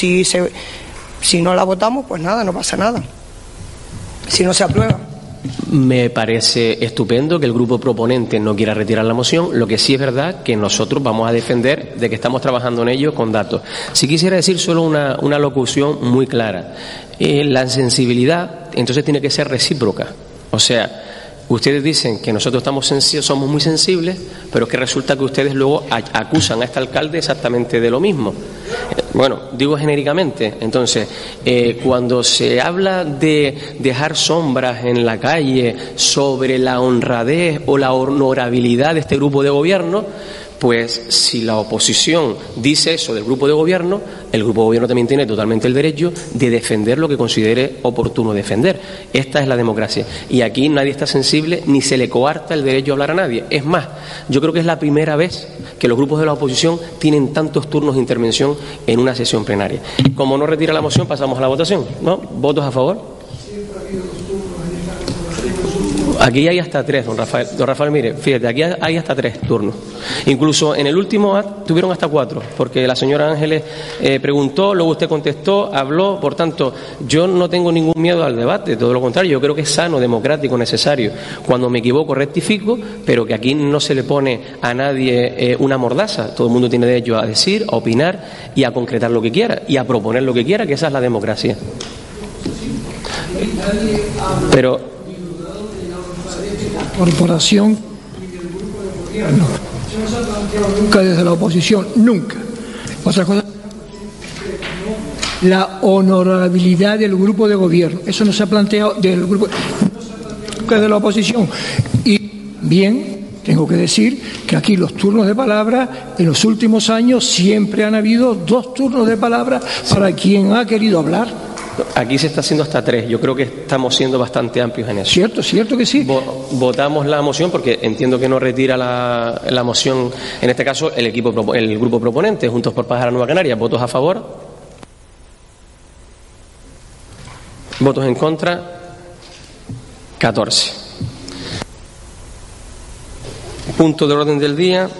no la votamos, pues nada, no pasa nada. Si no se aprueba. Me parece estupendo que el grupo proponente no quiera retirar la moción. Lo que sí es verdad que nosotros vamos a defender de que estamos trabajando en ello con datos. Si quisiera decir solo una locución muy clara. La sensibilidad entonces tiene que ser recíproca. O sea, ustedes dicen que nosotros somos muy sensibles, pero es que resulta que ustedes luego acusan a este alcalde exactamente de lo mismo. Bueno, digo genéricamente. Entonces, cuando se habla de dejar sombras en la calle sobre la honradez o la honorabilidad de este grupo de gobierno, pues si la oposición dice eso del grupo de gobierno, el grupo de gobierno también tiene totalmente el derecho de defender lo que considere oportuno defender. Esta es la democracia. Y aquí nadie está sensible ni se le coarta el derecho a hablar a nadie. Es más, yo creo que es la primera vez que los grupos de la oposición tienen tantos turnos de intervención en una sesión plenaria. Como no retira la moción, pasamos a la votación, ¿no? ¿Votos a favor? Aquí hay hasta 3, don Rafael. Don Rafael, mire, fíjate, aquí hay hasta 3 turnos. Incluso en el último tuvieron hasta 4, porque la señora Ángeles preguntó, luego usted contestó, habló. Por tanto, yo no tengo ningún miedo al debate, todo lo contrario, yo creo que es sano, democrático, necesario. Cuando me equivoco, rectifico, pero que aquí no se le pone a nadie una mordaza. Todo el mundo tiene derecho a decir, a opinar y a concretar lo que quiera y a proponer lo que quiera, que esa es la democracia. Pero corporación y del grupo de gobierno. Eso no se ha planteado nunca desde la oposición, nunca. Otra cosa, la honorabilidad del grupo de gobierno. Eso no se ha planteado del grupo, no se ha planteado nunca desde la oposición. Y bien, tengo que decir que aquí los turnos de palabra, en los últimos años siempre han habido 2 turnos de palabra para quien ha querido hablar. Aquí se está haciendo hasta 3. Yo creo que estamos siendo bastante amplios en eso. Cierto que sí. Votamos la moción porque entiendo que no retira la moción, en este caso el grupo proponente, Juntos por Paz a la Nueva Canaria. ¿Votos a favor? ¿Votos en contra? 14. Punto de orden del día,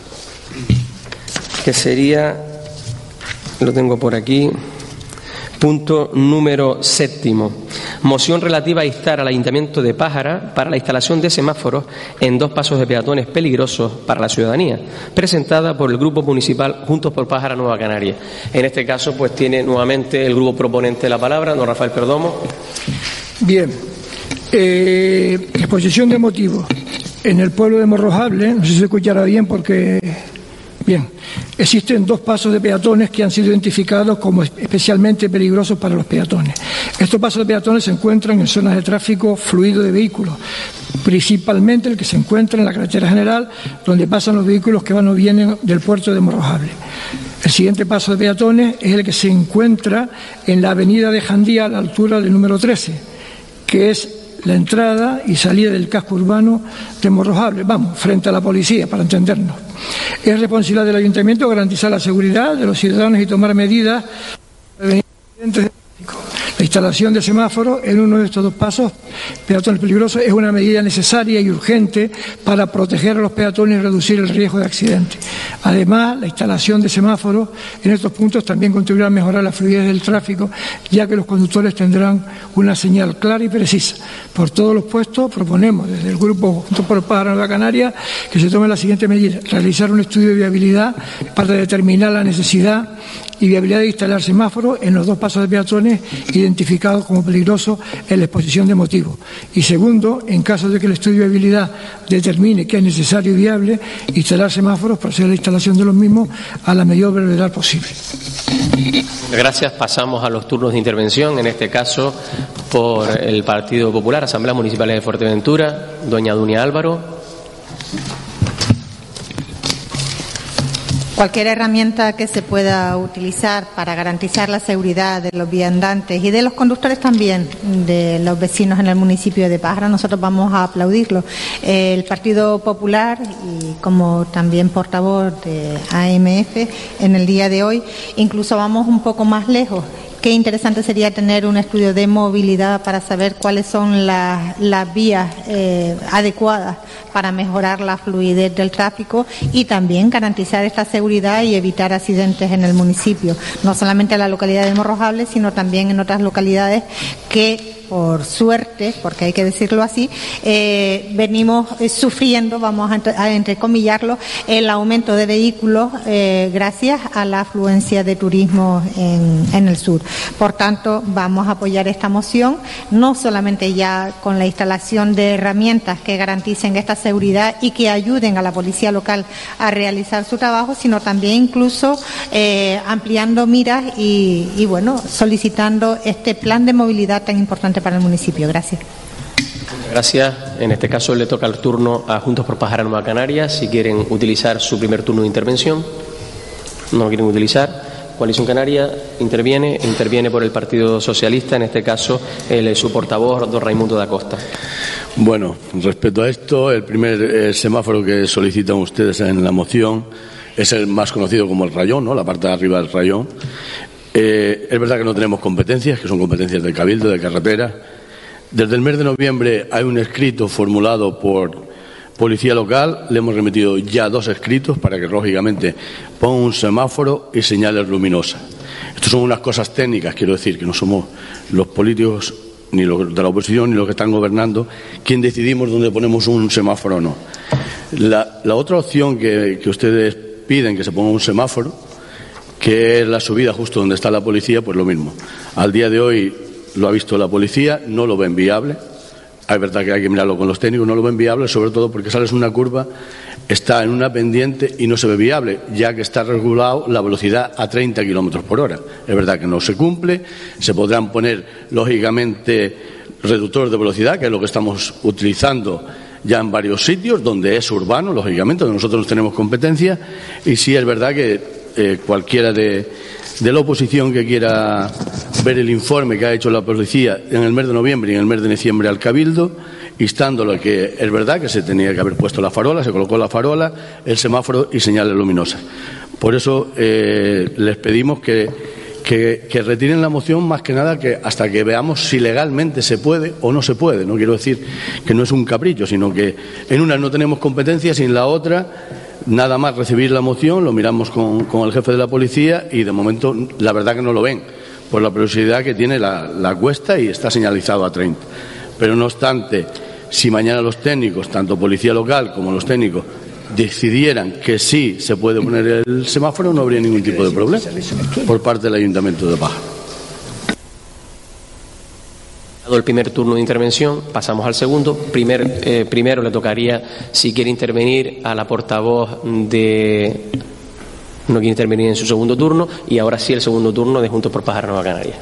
que sería, lo tengo por aquí, punto número 7. Moción relativa a instar al Ayuntamiento de Pájara para la instalación de semáforos en 2 pasos de peatones peligrosos para la ciudadanía, presentada por el Grupo Municipal Juntos por Pájara Nueva Canaria. En este caso, pues tiene nuevamente el grupo proponente la palabra, don Rafael Perdomo. Bien. Exposición de motivos. En el pueblo de Morrojable, no sé si se escuchará bien porque... Bien, existen 2 pasos de peatones que han sido identificados como especialmente peligrosos para los peatones. Estos pasos de peatones se encuentran en zonas de tráfico fluido de vehículos, principalmente el que se encuentra en la carretera general, donde pasan los vehículos que van o vienen del puerto de Morrojable. El siguiente paso de peatones es el que se encuentra en la avenida de Jandía, a la altura del número 13, que es la entrada y salida del casco urbano de Morrojable, frente a la policía, para entendernos. Es responsabilidad del Ayuntamiento garantizar la seguridad de los ciudadanos y tomar medidas para prevenir accidentes de tráfico. La instalación de semáforos en uno de estos 2 pasos peatones peligrosos es una medida necesaria y urgente para proteger a los peatones y reducir el riesgo de accidentes. Además, la instalación de semáforos en estos puntos también contribuirá a mejorar la fluidez del tráfico, ya que los conductores tendrán una señal clara y precisa. Por todos los puestos, proponemos desde el Grupo Juntos por Paz a la Nueva Canaria que se tome la siguiente medida: realizar un estudio de viabilidad para determinar la necesidad y viabilidad de instalar semáforos en los 2 pasos de peatones identificados como peligrosos en la exposición de motivos. Y segundo, en caso de que el estudio de viabilidad determine que es necesario y viable instalar semáforos, proceder a la instalación de los mismos a la mayor brevedad posible. Gracias. Pasamos a los turnos de intervención, en este caso por el Partido Popular, Asamblea Municipal de Fuerteventura, doña Dunia Álvaro. Cualquier herramienta que se pueda utilizar para garantizar la seguridad de los viandantes y de los conductores también, de los vecinos en el municipio de Pájara, nosotros vamos a aplaudirlo. El Partido Popular, y como también portavoz de AMF, en el día de hoy, incluso vamos un poco más lejos. Qué interesante sería tener un estudio de movilidad para saber cuáles son las vías adecuadas para mejorar la fluidez del tráfico y también garantizar esta seguridad y evitar accidentes en el municipio, no solamente en la localidad de Morrojable, sino también en otras localidades que, por suerte, porque hay que decirlo así, venimos sufriendo, vamos a entrecomillarlo, el aumento de vehículos gracias a la afluencia de turismo en el sur. Por tanto, vamos a apoyar esta moción, no solamente ya con la instalación de herramientas que garanticen esta seguridad y que ayuden a la policía local a realizar su trabajo, sino también incluso ampliando miras y bueno, solicitando este plan de movilidad tan importante para el municipio. Gracias. Gracias. En este caso le toca el turno a Juntos por Pájara Nueva Canaria, si quieren utilizar su primer turno de intervención. No lo quieren utilizar. Coalición Canaria interviene por el Partido Socialista, en este caso su portavoz, don Raimundo da Costa. Bueno, respecto a esto, el primer semáforo que solicitan ustedes en la moción es el más conocido como el rayón, ¿no? La parte de arriba del rayón. Es verdad que no tenemos competencias, que son competencias del Cabildo, de carretera. Desde el mes de noviembre hay un escrito formulado por Policía Local. Le hemos remitido ya 2 escritos para que, lógicamente, ponga un semáforo y señales luminosas. Estas son unas cosas técnicas, quiero decir, que no somos los políticos ni los de la oposición ni los que están gobernando quien decidimos dónde ponemos un semáforo o no. La otra opción que ustedes piden, que se ponga un semáforo, que es la subida justo donde está la policía, pues lo mismo. Al día de hoy lo ha visto la policía, no lo ven viable. Es verdad que hay que mirarlo con los técnicos, no lo ven viable, sobre todo porque sales una curva, está en una pendiente y no se ve viable, ya que está regulado la velocidad a 30 kilómetros por hora. Es verdad que no se cumple, se podrán poner, lógicamente, reductores de velocidad, que es lo que estamos utilizando ya en varios sitios, donde es urbano, lógicamente, donde nosotros no tenemos competencia, y sí es verdad que cualquiera de la oposición que quiera ver el informe que ha hecho la policía en el mes de noviembre y en el mes de diciembre al Cabildo, instándolo a que es verdad que se tenía que haber puesto la farola, se colocó la farola, el semáforo y señales luminosas. Por eso les pedimos que retiren la moción, más que nada que hasta que veamos si legalmente se puede o no se puede. No quiero decir que no es un capricho, sino que en una no tenemos competencias y en la otra nada más recibir la moción lo miramos con el jefe de la policía y de momento la verdad que no lo ven por la peligrosidad que tiene la cuesta y está señalizado a 30. Pero no obstante, si mañana los técnicos, tanto Policía Local como los técnicos, decidieran que sí se puede poner el semáforo, no habría ningún tipo de problema por parte del Ayuntamiento de Pájaro. El primer turno de intervención, pasamos al segundo. Primero le tocaría, si quiere intervenir, a la portavoz de... No quiere intervenir en su segundo turno, y ahora sí el segundo turno de Juntos por Pájaro Nueva Canaria.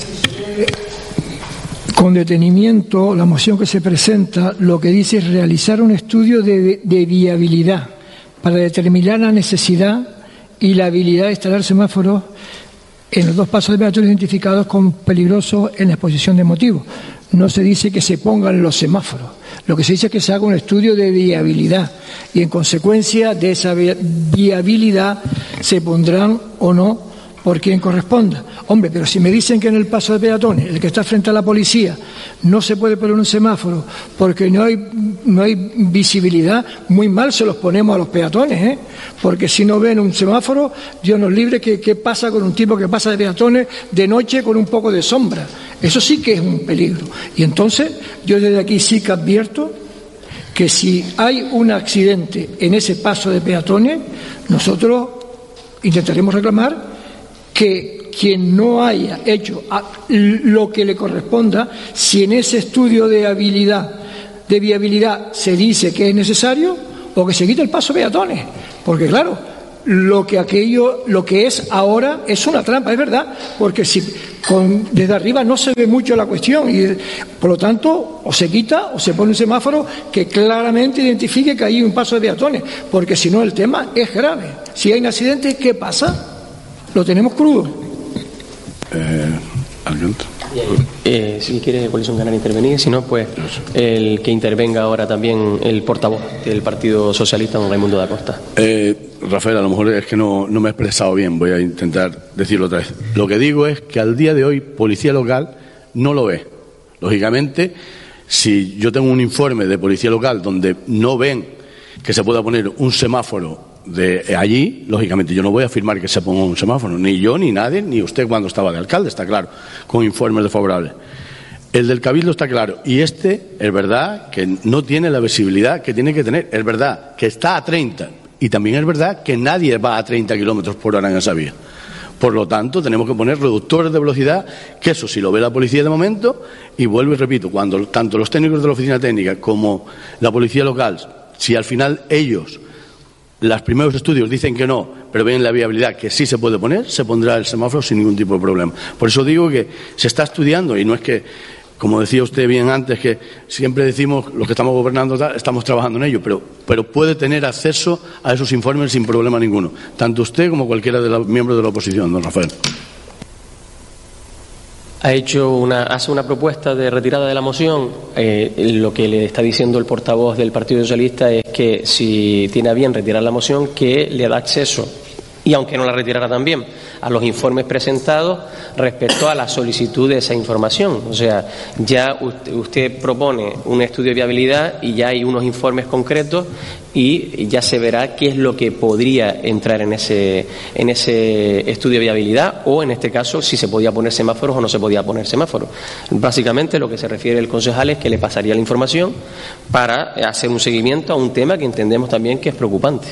Con detenimiento, la moción que se presenta lo que dice es realizar un estudio de viabilidad para determinar la necesidad y la habilidad de instalar semáforos en los 2 pasos de peatones identificados como peligrosos en la exposición de motivos. No se dice que se pongan los semáforos, lo que se dice es que se haga un estudio de viabilidad y en consecuencia de esa viabilidad se pondrán o no por quien corresponda. Hombre, pero si me dicen que en el paso de peatones, el que está frente a la policía, no se puede poner un semáforo porque no hay visibilidad, muy mal se los ponemos a los peatones, ¿eh? Porque si no ven un semáforo, Dios nos libre, ¿qué pasa con un tipo que pasa de peatones de noche con un poco de sombra? Eso sí que es un peligro. Y entonces, yo desde aquí sí que advierto que si hay un accidente en ese paso de peatones, nosotros intentaremos reclamar que quien no haya hecho lo que le corresponda, si en ese estudio de viabilidad se dice que es necesario, o que se quite el paso de peatones, porque claro, lo que es ahora es una trampa, es verdad, porque si desde arriba no se ve mucho la cuestión y por lo tanto o se quita o se pone un semáforo que claramente identifique que hay un paso de peatones, porque si no el tema es grave. Si hay un accidente, ¿qué pasa? Lo tenemos crudo. Si quiere Coalición Canaria intervenir, si no, pues el que intervenga ahora también el portavoz del Partido Socialista, don Raimundo da Costa. Rafael, a lo mejor es que no me he expresado bien, voy a intentar decirlo otra vez. Lo que digo es que al día de hoy Policía Local no lo ve. Lógicamente, si yo tengo un informe de Policía Local donde no ven que se pueda poner un semáforo de allí, lógicamente yo no voy a afirmar que se ponga un semáforo, ni yo, ni nadie, ni usted cuando estaba de alcalde, está claro, con informes desfavorables. El del Cabildo está claro, y es verdad que no tiene la visibilidad que tiene que tener, es verdad que está a 30, y también es verdad que nadie va a 30 kilómetros por hora en esa vía. Por lo tanto, tenemos que poner reductores de velocidad, que eso sí lo ve la policía de momento, y vuelvo y repito, cuando tanto los técnicos de la oficina técnica como la policía local, si al final ellos, los primeros estudios dicen que no, pero ven la viabilidad que sí se puede poner, se pondrá el semáforo sin ningún tipo de problema. Por eso digo que se está estudiando y no es que, como decía usted bien antes, que siempre decimos los que estamos gobernando estamos trabajando en ello, pero puede tener acceso a esos informes sin problema ninguno, tanto usted como cualquiera de los miembros de la oposición, don Rafael. hace una propuesta de retirada de la moción. Lo que le está diciendo el portavoz del Partido Socialista es que si tiene a bien retirar la moción, que le da acceso, y aunque no la retirara también, a los informes presentados respecto a la solicitud de esa información. O sea, ya usted propone un estudio de viabilidad y ya hay unos informes concretos y ya se verá qué es lo que podría entrar en ese estudio de viabilidad, o en este caso si se podía poner semáforos o no se podía poner semáforos. Básicamente lo que se refiere el concejal es que le pasaría la información para hacer un seguimiento a un tema que entendemos también que es preocupante.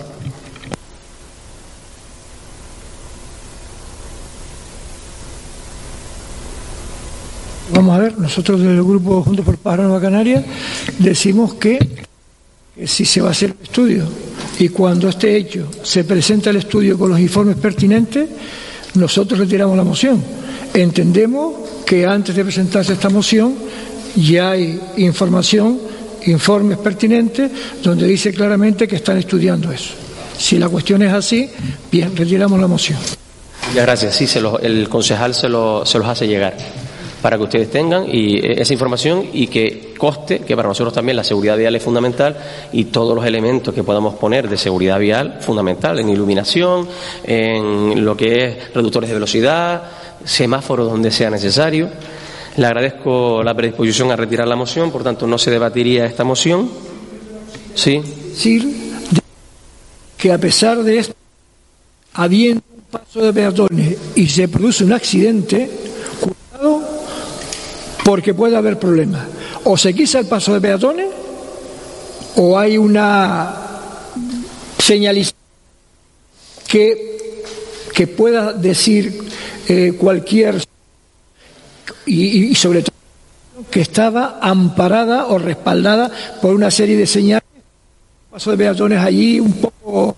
Vamos a ver, nosotros del grupo Juntos por Pájara Nueva Canaria decimos que si se va a hacer el estudio y cuando esté hecho se presenta el estudio con los informes pertinentes, nosotros retiramos la moción. Entendemos que antes de presentarse esta moción ya hay información, informes pertinentes, donde dice claramente que están estudiando eso. Si la cuestión es así, bien, retiramos la moción. Ya, gracias. Sí, el concejal se los hace llegar, para que ustedes tengan esa información y que conste que para nosotros también la seguridad vial es fundamental, y todos los elementos que podamos poner de seguridad vial fundamental, en iluminación, en lo que es reductores de velocidad, semáforos donde sea necesario. Le agradezco la predisposición a retirar la moción, por tanto no se debatiría esta moción. Sí. Sí, que a pesar de esto, habiendo un paso de peatones y se produce un accidente, cuidado, porque puede haber problemas. O se quita el paso de peatones o hay una señalización que pueda decir cualquier, y sobre todo que estaba amparada o respaldada por una serie de señales. Paso de peatones allí un poco.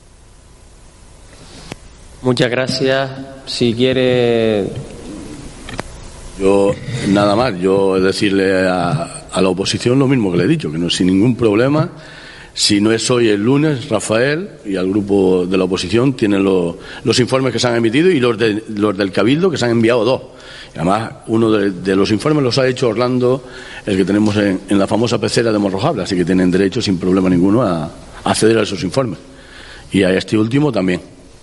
Muchas gracias. Si quiere. Yo, nada más, yo decirle a la oposición lo mismo que le he dicho, que no, sin ningún problema, si no es hoy, el lunes, Rafael y al grupo de la oposición tienen los informes que se han emitido y los del Cabildo, que se han enviado 2. Y además, uno de los informes los ha hecho Orlando, el que tenemos en la famosa pecera de Morrojable, así que tienen derecho sin problema ninguno a acceder a esos informes. Y a este último también.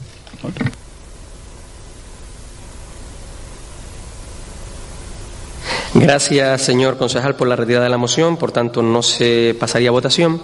Gracias, señor concejal, por la retirada de la moción. Por tanto, no se pasaría a votación.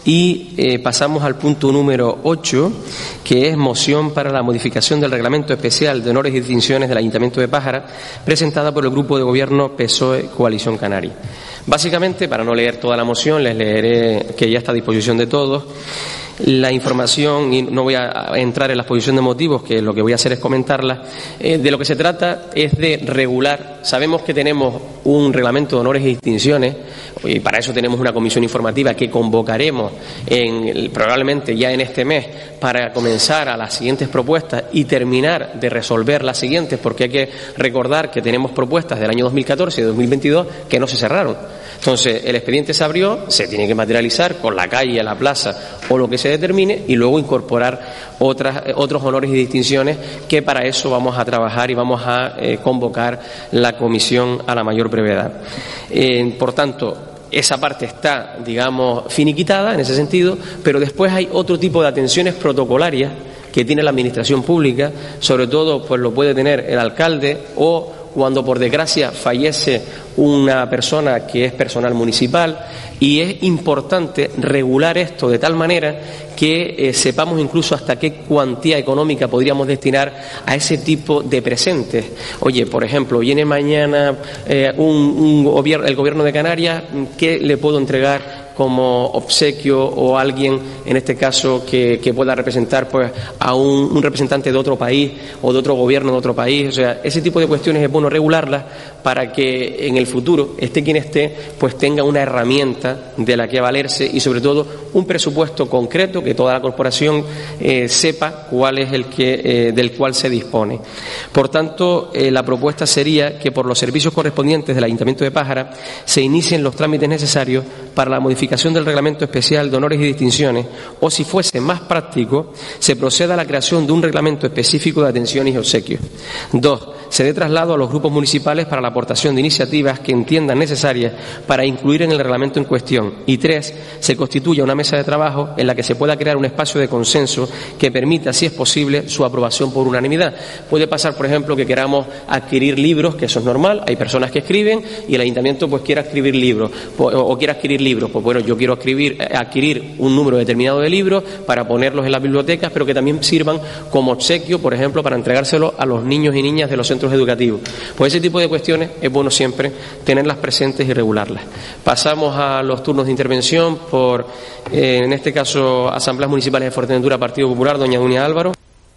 Y pasamos al punto número 8, que es moción para la modificación del Reglamento Especial de Honores y Distinciones del Ayuntamiento de Pájara, presentada por el Grupo de Gobierno PSOE Coalición Canaria. Básicamente, para no leer toda la moción, les leeré, que ya está a disposición de todos, la información, y no voy a entrar en la exposición de motivos, que lo que voy a hacer es comentarla. De lo que se trata es de regular. Sabemos que tenemos un reglamento de honores y distinciones, y para eso tenemos una comisión informativa que convocaremos probablemente ya en este mes, para comenzar a las siguientes propuestas y terminar de resolver las siguientes, porque hay que recordar que tenemos propuestas del año 2014 y de 2022 que no se cerraron. Entonces, el expediente se abrió, se tiene que materializar con la calle, la plaza o lo que se determine, y luego incorporar otros honores y distinciones, que para eso vamos a trabajar y vamos a convocar la comisión a la mayor brevedad. Por tanto, esa parte está, digamos, finiquitada en ese sentido, pero después hay otro tipo de atenciones protocolarias que tiene la administración pública, sobre todo pues lo puede tener el alcalde, o cuando por desgracia fallece una persona que es personal municipal, y es importante regular esto de tal manera que sepamos incluso hasta qué cuantía económica podríamos destinar a ese tipo de presentes. Oye, por ejemplo, viene mañana el Gobierno de Canarias, ¿qué le puedo entregar como obsequio, o alguien, en este caso, que pueda representar pues a un representante de otro país o de otro gobierno de otro país? O sea, ese tipo de cuestiones es bueno regularlas para que en el futuro, esté quien esté, pues tenga una herramienta de la que valerse, y sobre todo un presupuesto concreto, que toda la corporación sepa cuál es del cual se dispone. Por tanto, la propuesta sería que por los servicios correspondientes del Ayuntamiento de Pájara se inicien los trámites necesarios para la modificación modificación del reglamento especial de honores y distinciones, o si fuese más práctico, se proceda a la creación de un reglamento específico de atenciones y obsequios. 2. Se dé traslado a los grupos municipales para la aportación de iniciativas que entiendan necesarias para incluir en el reglamento en cuestión. Y 3. Se constituya una mesa de trabajo en la que se pueda crear un espacio de consenso que permita, si es posible, su aprobación por unanimidad. Puede pasar, por ejemplo, que queramos adquirir libros, que eso es normal, hay personas que escriben y el ayuntamiento pues quiera escribir libros o quiera adquirir libros. Pues bueno, yo quiero adquirir un número determinado de libros para ponerlos en las bibliotecas, pero que también sirvan como obsequio, por ejemplo, para entregárselo a los niños y niñas de los centros educativos. Pues ese tipo de cuestiones es bueno siempre tenerlas presentes y regularlas. Pasamos a los turnos de intervención por, en este caso, Asambleas Municipales de Fuerteventura, Partido Popular, doña Dunia Álvaro.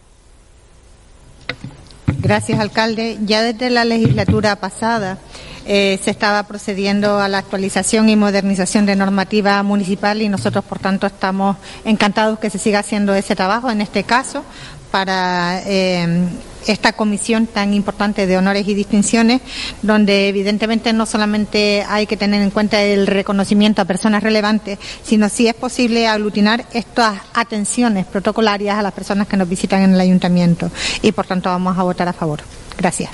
Gracias, alcalde. Ya desde la legislatura pasada se estaba procediendo a la actualización y modernización de normativa municipal y nosotros, por tanto, estamos encantados que se siga haciendo ese trabajo, en este caso, para esta comisión tan importante de honores y distinciones, donde evidentemente no solamente hay que tener en cuenta el reconocimiento a personas relevantes, sino si es posible aglutinar estas atenciones protocolarias a las personas que nos visitan en el ayuntamiento. Y por tanto vamos a votar a favor. Gracias.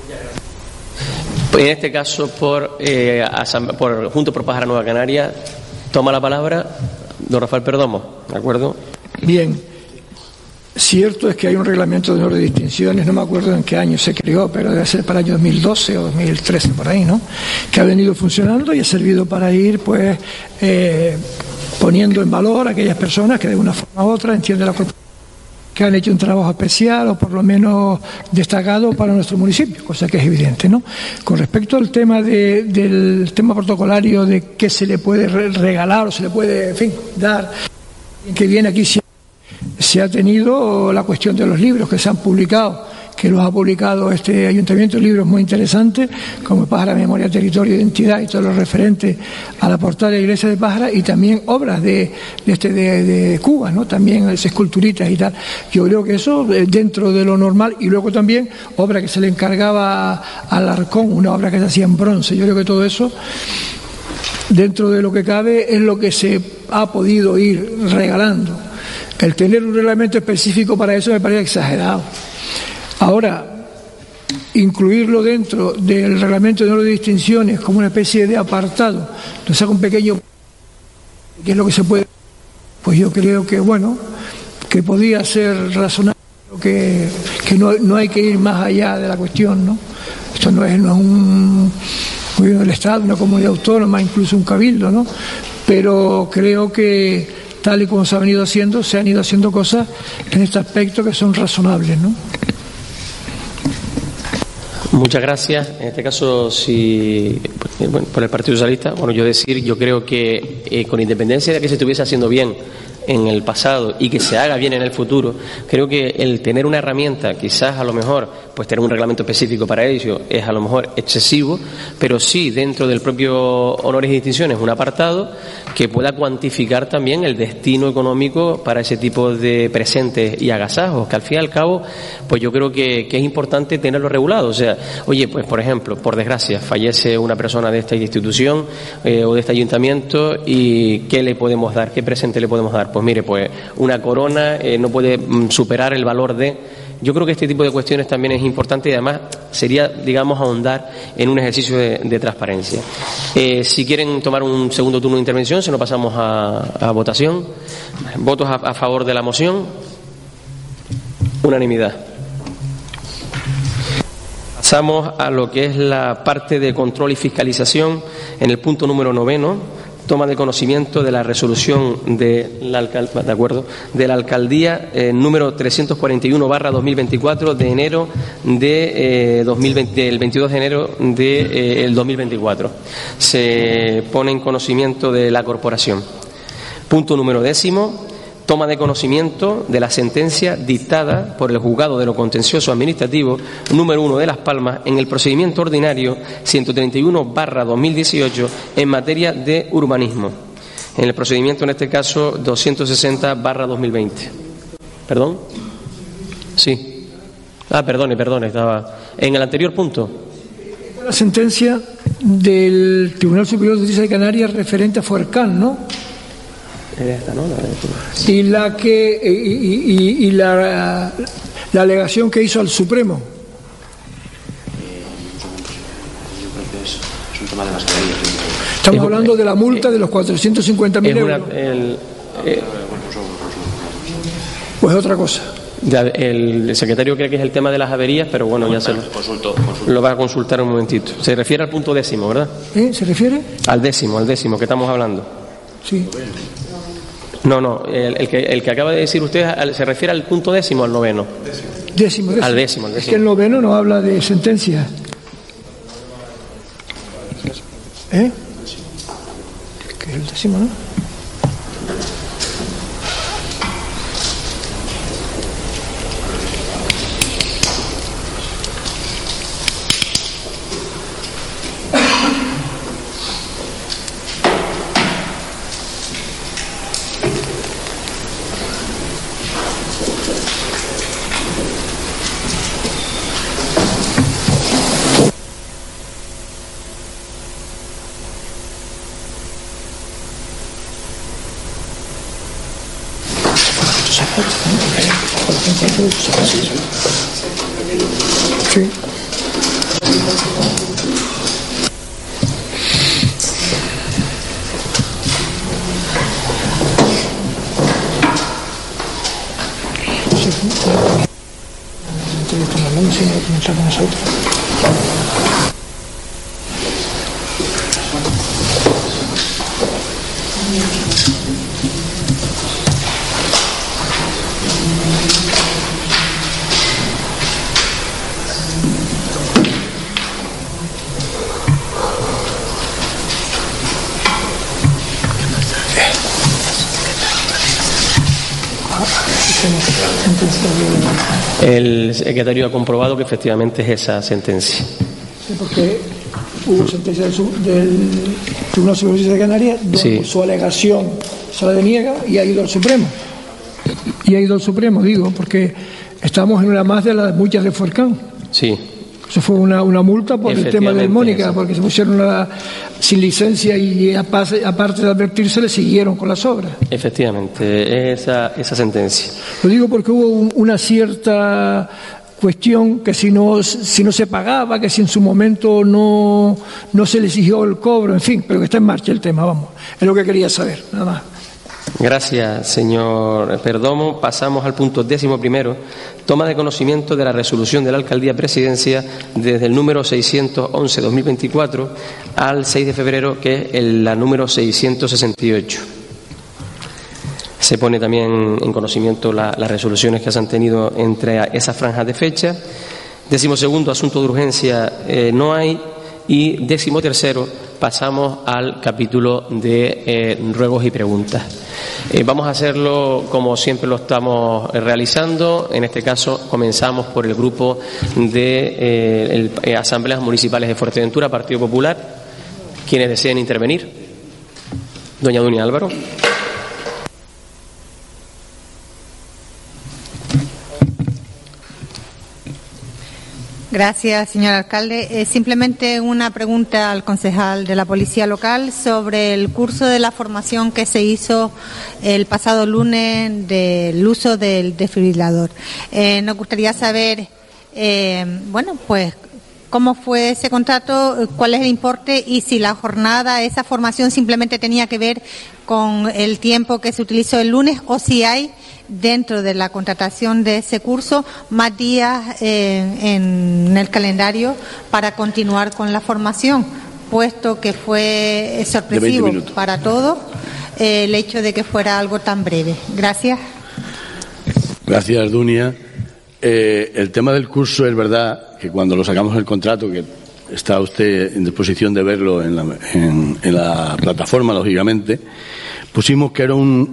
En este caso, por Juntos por Pájara Nueva Canaria, toma la palabra don Rafael Perdomo. ¿De acuerdo? Bien. Cierto es que hay un reglamento de honores y distinciones, no me acuerdo en qué año se creó, pero debe ser para el año 2012 o 2013, por ahí, ¿no? Que ha venido funcionando y ha servido para ir, pues, poniendo en valor a aquellas personas que de una forma u otra entienden la corporación, que han hecho un trabajo especial o por lo menos destacado para nuestro municipio, cosa que es evidente, ¿no? Con respecto al tema del tema protocolario de qué se le puede regalar o se le puede, en fin, dar, que viene aquí se ha tenido la cuestión de los libros que se han publicado, que los ha publicado este ayuntamiento, libros muy interesantes, como Pájara, Memoria, Territorio, Identidad y todo lo referente a la portada de la iglesia de Pájara, y también obras de Cuba, ¿no? También esculturitas y tal. Yo creo que eso dentro de lo normal, y luego también obra que se le encargaba al Arcón, una obra que se hacía en bronce. Yo creo que todo eso, dentro de lo que cabe, es lo que se ha podido ir regalando. El tener un reglamento específico para eso me parece exagerado. Ahora, incluirlo dentro del reglamento de honores y distinciones como una especie de apartado, nos saca un pequeño, que es lo que se puede, pues yo creo que, bueno, que podía ser razonable, que no hay que ir más allá de la cuestión, ¿no? Esto no es un gobierno del Estado, una comunidad autónoma, incluso un cabildo, ¿no? Pero creo que tal y como se han ido haciendo cosas en este aspecto que son razonables, ¿no? Muchas gracias. En este caso, por el Partido Socialista, yo creo que con independencia de que se estuviese haciendo bien en el pasado y que se haga bien en el futuro, creo que el tener una herramienta, quizás a lo mejor, pues tener un reglamento específico para ello es a lo mejor excesivo, pero sí dentro del propio honores y distinciones un apartado que pueda cuantificar también el destino económico para ese tipo de presentes y agasajos, que al fin y al cabo, pues yo creo que es importante tenerlo regulado. O sea, oye, pues por ejemplo, por desgracia, fallece una persona de esta institución o de este ayuntamiento, y ¿qué le podemos dar? ¿Qué presente le podemos dar? Pues mire, pues una corona no puede superar el valor de... Yo creo que este tipo de cuestiones también es importante y además sería, digamos, ahondar en un ejercicio de transparencia. Si quieren tomar un segundo turno de intervención, se nos pasamos a votación. ¿Votos a favor de la moción? Unanimidad. Pasamos a lo que es la parte de control y fiscalización en el punto número 9. Toma de conocimiento de la resolución de la alcaldía número 341/2024 de enero de 2020, el 22 de enero del 2024. Se pone en conocimiento de la corporación. Punto número 10. Toma de conocimiento de la sentencia dictada por el Juzgado de lo Contencioso Administrativo número 1 de Las Palmas en el procedimiento ordinario 131/2018 en materia de urbanismo. En el procedimiento, en este caso, 260/2020. ¿Perdón? Sí. Perdone, estaba en el anterior punto. La sentencia del Tribunal Superior de Justicia de Canarias referente a Fuercán, ¿no? Esta, ¿no? Y la que y la alegación que hizo al Supremo. Estamos hablando de la multa de los 450.000 euros. Pues otra cosa. Ya, el secretario cree que es el tema de las averías, pero bueno, ya se lo va a consultar un momentito. Se refiere al punto 10º, ¿verdad? ¿Se refiere? Al décimo que estamos hablando. Sí. No, el que acaba de decir usted se refiere al punto 10º o al 9º. Décimo. Al décimo. Es que el 9º no habla de sentencia. Que es el 10º, ¿no? Sí. El secretario ha comprobado que efectivamente es esa sentencia. Sí, porque hubo sentencia del Tribunal Superior de Justicia de Canarias donde su alegación se la deniega y ha ido al Supremo. Digo, porque estamos en una más de las muchas de Fuercán. Sí. Eso fue una multa por el tema de Mónica, porque se pusieron sin licencia y aparte de advertirse le siguieron con las obras. Efectivamente, esa sentencia. Lo digo porque hubo una cierta cuestión que si no se pagaba, que si en su momento no se le exigió el cobro, en fin, pero que está en marcha el tema, vamos. Es lo que quería saber, nada más. Gracias, señor Perdomo. Pasamos al punto 11º. Toma de conocimiento de la resolución de la Alcaldía Presidencia desde el número 611-2024 al 6 de febrero, que es la número 668. Se pone también en conocimiento las resoluciones que se han tenido entre esas franjas de fecha. 12º, asunto de urgencia, no hay. Y 13º, pasamos al capítulo de ruegos y preguntas. Vamos a hacerlo como siempre lo estamos realizando. En este caso comenzamos por el grupo de Asambleas Municipales de Fuerteventura, Partido Popular. ¿Quiénes deseen intervenir? Doña Dunia Álvaro. Gracias, señor alcalde. Simplemente una pregunta al concejal de la Policía Local sobre el curso de la formación que se hizo el pasado lunes del uso del desfibrilador. Nos gustaría saber, pues, cómo fue ese contrato, cuál es el importe y si la jornada, esa formación simplemente tenía que ver con el tiempo que se utilizó el lunes o si hay dentro de la contratación de ese curso más días en el calendario para continuar con la formación, puesto que fue sorpresivo para todos el hecho de que fuera algo tan breve. Gracias. Gracias, Dunia. El tema del curso es verdad que cuando lo sacamos el contrato, que está usted en disposición de verlo en la plataforma, lógicamente, pusimos que era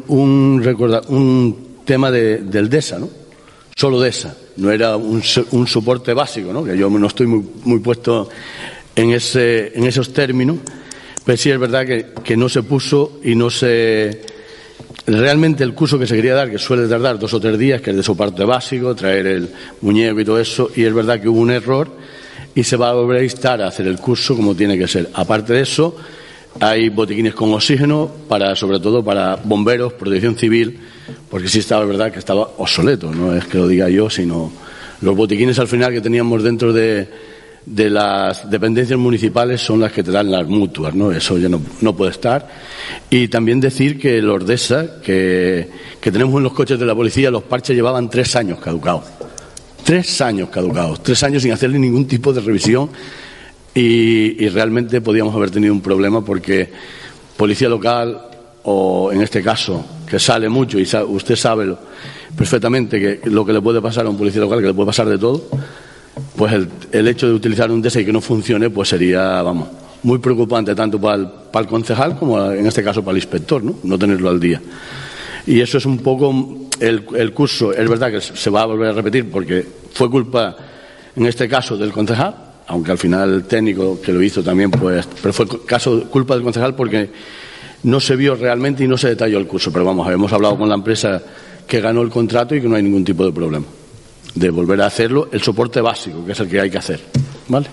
un tema del DESA, ¿no? Solo DESA, no era un soporte básico, ¿no? Que yo no estoy muy puesto en esos términos, pero sí es verdad que no se puso y no se... Realmente el curso que se quería dar, que suele tardar 2 o 3 días, que es de soporte básico, traer el muñeco y todo eso, y es verdad que hubo un error y se va a volver a instar a hacer el curso como tiene que ser. Aparte de eso, hay botiquines con oxígeno sobre todo para bomberos, protección civil, porque sí estaba, verdad, que estaba obsoleto, no es que lo diga yo, sino los botiquines al final que teníamos dentro de las dependencias municipales son las que te dan las mutuas, ¿no? Eso ya no puede estar. Y también decir que el Ordesa, que tenemos en los coches de la policía, los parches llevaban 3 años caducados. 3 años caducados, 3 años sin hacerle ningún tipo de revisión y realmente podíamos haber tenido un problema porque policía local, o en este caso, que sale mucho y usted sabe perfectamente que lo que le puede pasar a un policía local, que le puede pasar de todo, pues el hecho de utilizar un DESA y que no funcione, pues sería, vamos, muy preocupante tanto para el concejal como en este caso para el inspector, no tenerlo al día. Y eso es un poco el curso. Es verdad que se va a volver a repetir porque fue culpa, en este caso, del concejal, aunque al final el técnico que lo hizo también, pues, pero fue culpa del concejal porque no se vio realmente y no se detalló el curso. Pero vamos, hemos hablado con la empresa que ganó el contrato y que no hay ningún tipo de problema de volver a hacerlo, el soporte básico, que es el que hay que hacer. ¿Vale?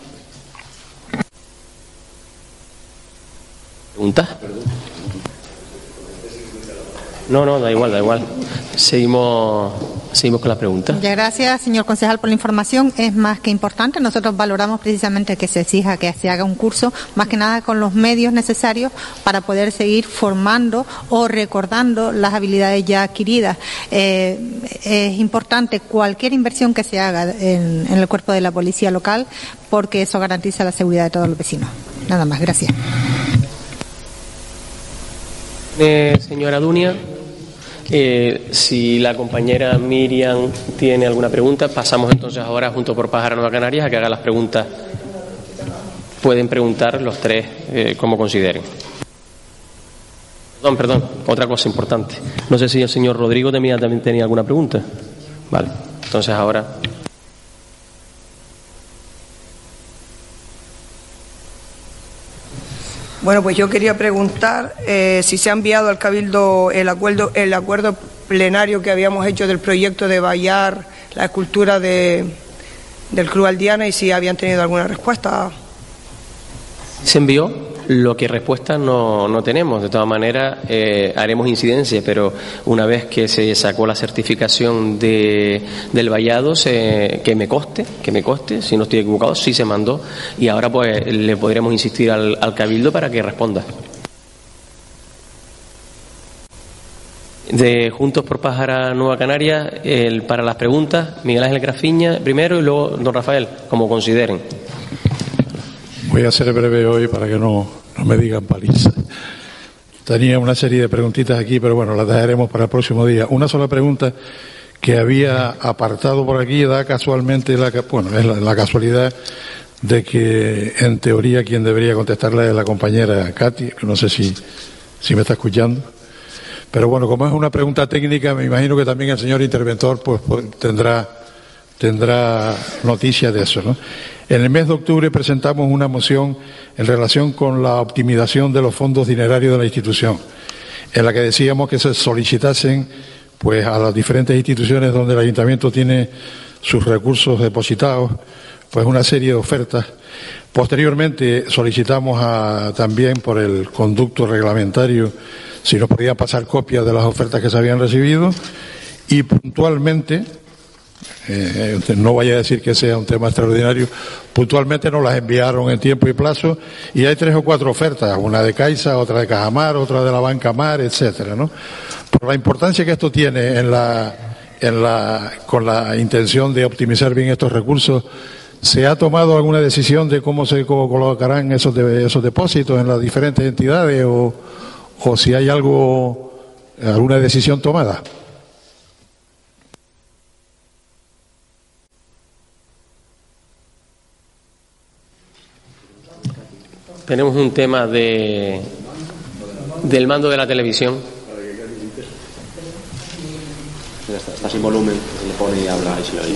¿Preguntas? No, da igual. Seguimos con las preguntas. Muchas gracias, señor concejal, por la información. Es más que importante. Nosotros valoramos precisamente que se exija que se haga un curso, más que nada con los medios necesarios para poder seguir formando o recordando las habilidades ya adquiridas. Es importante cualquier inversión que se haga en el cuerpo de la policía local, porque eso garantiza la seguridad de todos los vecinos. Nada más, gracias. Señora Dunia. Si la compañera Miriam tiene alguna pregunta, pasamos entonces ahora junto por Pájara Nueva Canarias a que haga las preguntas. Pueden preguntar los tres como consideren. Perdón, otra cosa importante. No sé si el señor Rodrigo también tenía alguna pregunta. Vale, entonces ahora. Bueno, pues yo quería preguntar si se ha enviado al Cabildo el acuerdo plenario que habíamos hecho del proyecto de vallar la escultura del Cruz Aldiana y si habían tenido alguna respuesta. Se envió. Lo que respuesta no tenemos. De todas maneras, haremos incidencia, pero una vez que se sacó la certificación del vallado, que me conste, si no estoy equivocado, sí se mandó, y ahora pues le podremos insistir al Cabildo para que responda. De Juntos por Pájara Nueva Canarias, para las preguntas, Miguel Ángel Grafiña primero y luego don Rafael, como consideren. Voy a ser breve hoy para que no me digan paliza. Tenía una serie de preguntitas aquí, pero bueno, las dejaremos para el próximo día. Una sola pregunta que había apartado por aquí da casualmente, es la casualidad de que en teoría quien debería contestarla es la compañera Katy, que no sé si me está escuchando. Pero bueno, como es una pregunta técnica, me imagino que también el señor interventor pues tendrá noticias de eso, ¿no? En el mes de octubre presentamos una moción en relación con la optimización de los fondos dinerarios de la institución, en la que decíamos que se solicitasen pues a las diferentes instituciones donde el ayuntamiento tiene sus recursos depositados, pues una serie de ofertas. Posteriormente solicitamos también por el conducto reglamentario si nos podían pasar copias de las ofertas que se habían recibido y puntualmente, no vaya a decir que sea un tema extraordinario, puntualmente nos las enviaron en tiempo y plazo y hay 3 o 4 ofertas, una de Caixa, otra de Cajamar, otra de la Banca Mar, etcétera, ¿no? Por la importancia que esto tiene con la intención de optimizar bien estos recursos, ¿se ha tomado alguna decisión de cómo colocarán esos depósitos en las diferentes entidades o si hay alguna decisión tomada? Tenemos un tema del mando de la televisión. Está sin volumen, se le pone y habla y se le oye.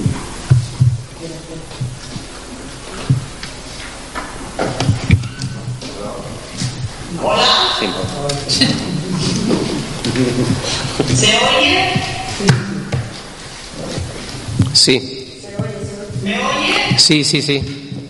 Hola. ¿Se oye? Sí. ¿Me oye? Sí.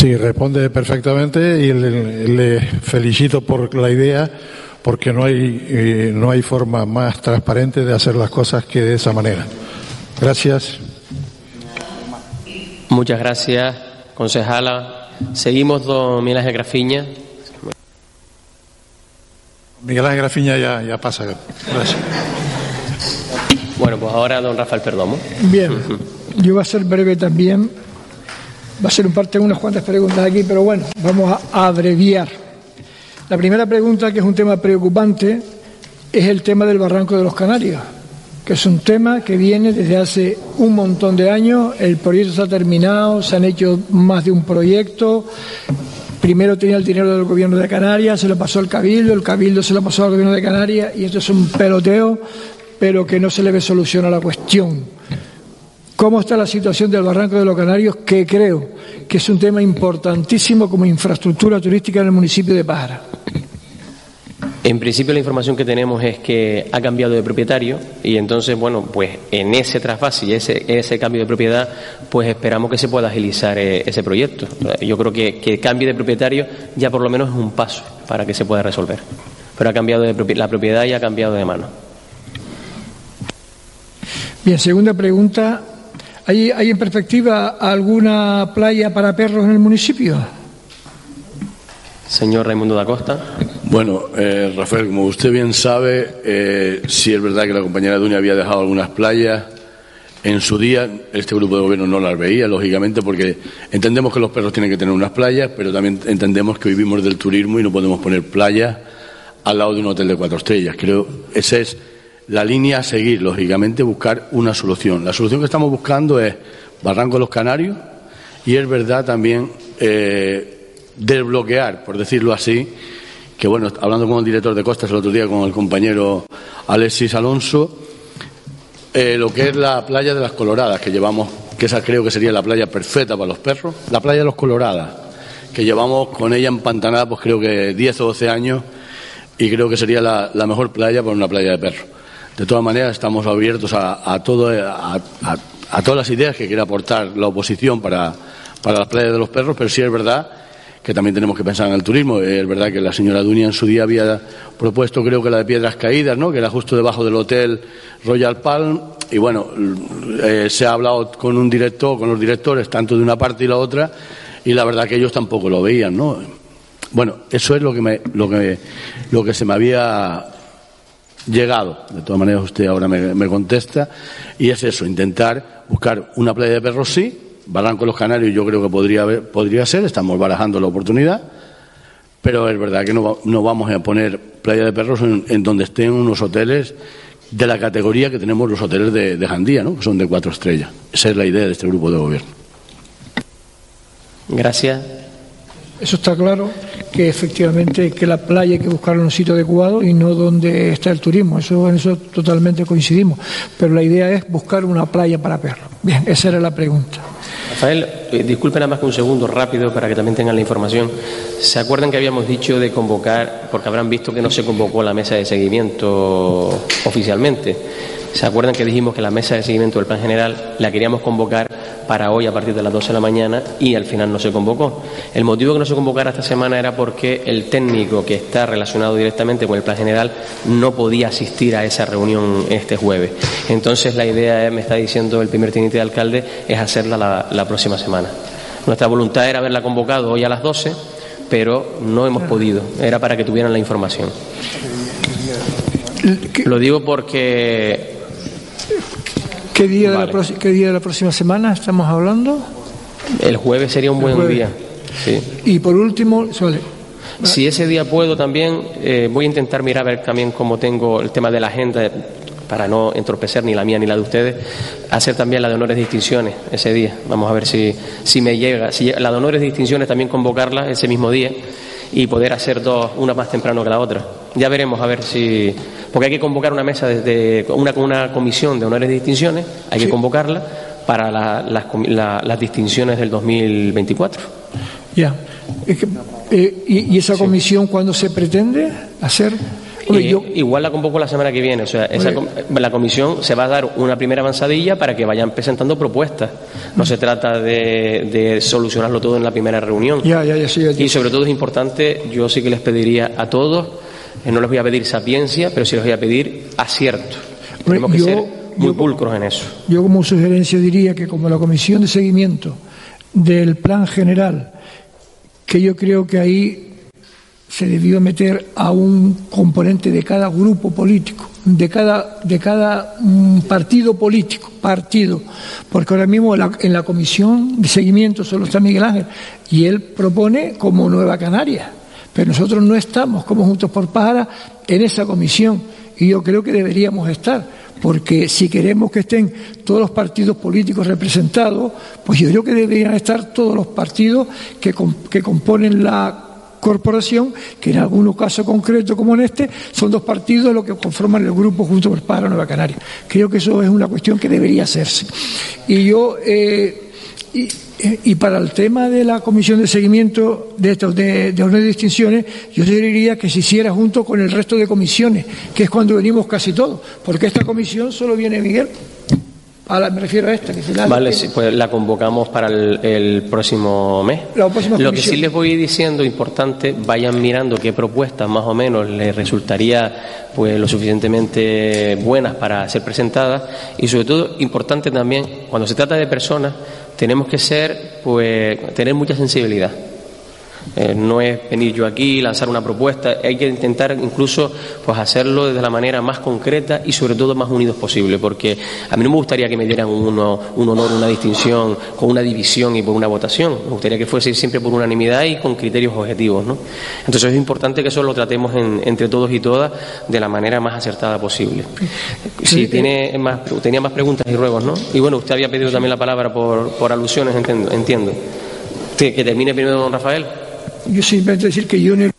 Sí, responde perfectamente y le felicito por la idea, porque no hay forma más transparente de hacer las cosas que de esa manera. Gracias. Muchas gracias, concejala. Seguimos, don Miguel Ángel Grafiña. Miguel Ángel Grafiña ya pasa. Gracias. Bueno, pues ahora don Rafael Perdomo. Bien, yo voy a ser breve también. Va a ser un parte de unas cuantas preguntas aquí, pero bueno, vamos a abreviar. La primera pregunta, que es un tema preocupante, es el tema del Barranco de los Canarios, que es un tema que viene desde hace un montón de años. El proyecto está terminado, se han hecho más de un proyecto. Primero tenía el dinero del Gobierno de Canarias, se lo pasó al Cabildo, el Cabildo se lo pasó al Gobierno de Canarias, y esto es un peloteo, pero que no se le ve solución a la cuestión. ¿Cómo está la situación del Barranco de los Canarios? Que creo que es un tema importantísimo como infraestructura turística en el municipio de Pájara. En principio la información que tenemos es que ha cambiado de propietario y entonces, bueno, pues en ese trasvase y ese cambio de propiedad, pues esperamos que se pueda agilizar ese proyecto. Yo creo que cambio de propietario ya por lo menos es un paso para que se pueda resolver. Pero ha cambiado la propiedad y ha cambiado de mano. Bien, segunda pregunta. ¿Hay en perspectiva alguna playa para perros en el municipio? Señor Raimundo da Costa. Bueno, Rafael, como usted bien sabe, sí es verdad que la compañera Dunia había dejado algunas playas en su día. Este grupo de gobierno no las veía, lógicamente, porque entendemos que los perros tienen que tener unas playas, pero también entendemos que vivimos del turismo y no podemos poner playas al lado de un hotel de 4 estrellas. Creo que esa es la línea a seguir, lógicamente, buscar una solución. La solución que estamos buscando es Barranco de los Canarios y es verdad también desbloquear, por decirlo así, que bueno, hablando con el director de Costas el otro día, con el compañero Alexis Alonso, lo que es la playa de las Coloradas, que llevamos, que esa creo que sería la playa perfecta para los perros, la playa de los Coloradas, que llevamos con ella empantanada pues creo que 10 o 12 años y creo que sería la mejor playa para una playa de perros. De todas maneras, estamos abiertos a todas las ideas que quiera aportar la oposición para las playas de los perros, pero sí es verdad que también tenemos que pensar en el turismo. Es verdad que la señora Dunia en su día había propuesto, creo que la de Piedras Caídas, ¿no?, que era justo debajo del hotel Royal Palm, y bueno, se ha hablado con los directores, tanto de una parte y la otra, y la verdad que ellos tampoco lo veían, ¿no? Bueno, eso es lo que se me había llegado. De todas maneras, usted ahora me contesta, y es eso, intentar buscar una playa de perros, sí. Barranco de los Canarios yo creo que podría ser, estamos barajando la oportunidad, pero es verdad que no vamos a poner playa de perros en donde estén unos hoteles de la categoría que tenemos los hoteles de Jandía, ¿no?, que son de 4 estrellas. Esa es la idea de este grupo de gobierno. Gracias. Eso está claro, que efectivamente que la playa hay que buscarla en un sitio adecuado y no donde está el turismo. En eso totalmente coincidimos. Pero la idea es buscar una playa para perros. Bien, esa era la pregunta. Rafael, disculpen nada más que un segundo rápido para que también tengan la información. ¿Se acuerdan que habíamos dicho de convocar, porque habrán visto que no se convocó la mesa de seguimiento oficialmente? ¿Se acuerdan que dijimos que la mesa de seguimiento del Plan General la queríamos convocar para hoy a partir de las 12 de la mañana y al final no se convocó? El motivo que no se convocara esta semana era porque el técnico que está relacionado directamente con el Plan General no podía asistir a esa reunión este jueves. Entonces la idea, me está diciendo el primer teniente de alcalde, es hacerla la próxima semana. Nuestra voluntad era haberla convocado hoy a las 12, pero no hemos podido. Era para que tuvieran la información. Lo digo porque... ¿Qué día de la próxima semana estamos hablando? El jueves sería un buen día. Sí. Y por último, si ese día puedo también, voy a intentar mirar a ver también cómo tengo el tema de la agenda, para no entorpecer ni la mía ni la de ustedes, hacer también la de honores y distinciones ese día. Vamos a ver si me llega. Si la de honores y distinciones también convocarla ese mismo día y poder hacer dos, una más temprano que la otra. Ya veremos a ver si... Porque hay que convocar una mesa desde una comisión de honores y distinciones, hay que convocarla para las distinciones del 2024. Ya. ¿Y esa comisión cuándo se pretende hacer? Igual la convoco la semana que viene. O sea, la comisión se va a dar una primera avanzadilla para que vayan presentando propuestas. No se trata de solucionarlo todo en la primera reunión. Y sobre todo es importante, yo sí que les pediría a todos, no les voy a pedir sapiencia, pero sí les voy a pedir acierto. Tenemos que ser muy pulcros en eso. Yo como sugerencia diría que como la comisión de seguimiento del plan general, que yo creo que ahí se debió meter a un componente de cada grupo político, de cada partido político, porque ahora mismo en la comisión de seguimiento solo está Miguel Ángel y él propone como Nueva Canarias, pero nosotros no estamos como Juntos por Pájara en esa comisión y yo creo que deberíamos estar, porque si queremos que estén todos los partidos políticos representados, pues yo creo que deberían estar todos los partidos que componen la corporación, que en algunos casos concretos como en este son 2 partidos los que conforman el grupo Juntos por Pájara Nueva Canaria. Creo que eso es una cuestión que debería hacerse. Y yo y para el tema de la comisión de seguimiento de orden de distinciones, yo diría que se hiciera junto con el resto de comisiones, que es cuando venimos casi todos, porque esta comisión solo viene Miguel. Me refiero a esta. Vale, sí, pues la convocamos para el próximo mes. Lo que sí les voy diciendo, importante, vayan mirando qué propuestas más o menos les resultaría pues lo suficientemente buenas para ser presentadas y sobre todo, importante también, cuando se trata de personas, tenemos que tener mucha sensibilidad. No es venir yo aquí, lanzar una propuesta, hay que intentar incluso pues hacerlo de la manera más concreta y sobre todo más unidos posible, porque a mí no me gustaría que me dieran un honor, una distinción con una división y por una votación. Me gustaría que fuese siempre por unanimidad y con criterios objetivos, ¿no? Entonces es importante que eso lo tratemos entre todos y todas de la manera más acertada posible. Si tenía más preguntas y ruegos, ¿no? Y bueno, usted había pedido también la palabra por alusiones, entiendo. Que termine primero don Rafael. Yo simplemente decir que yo en el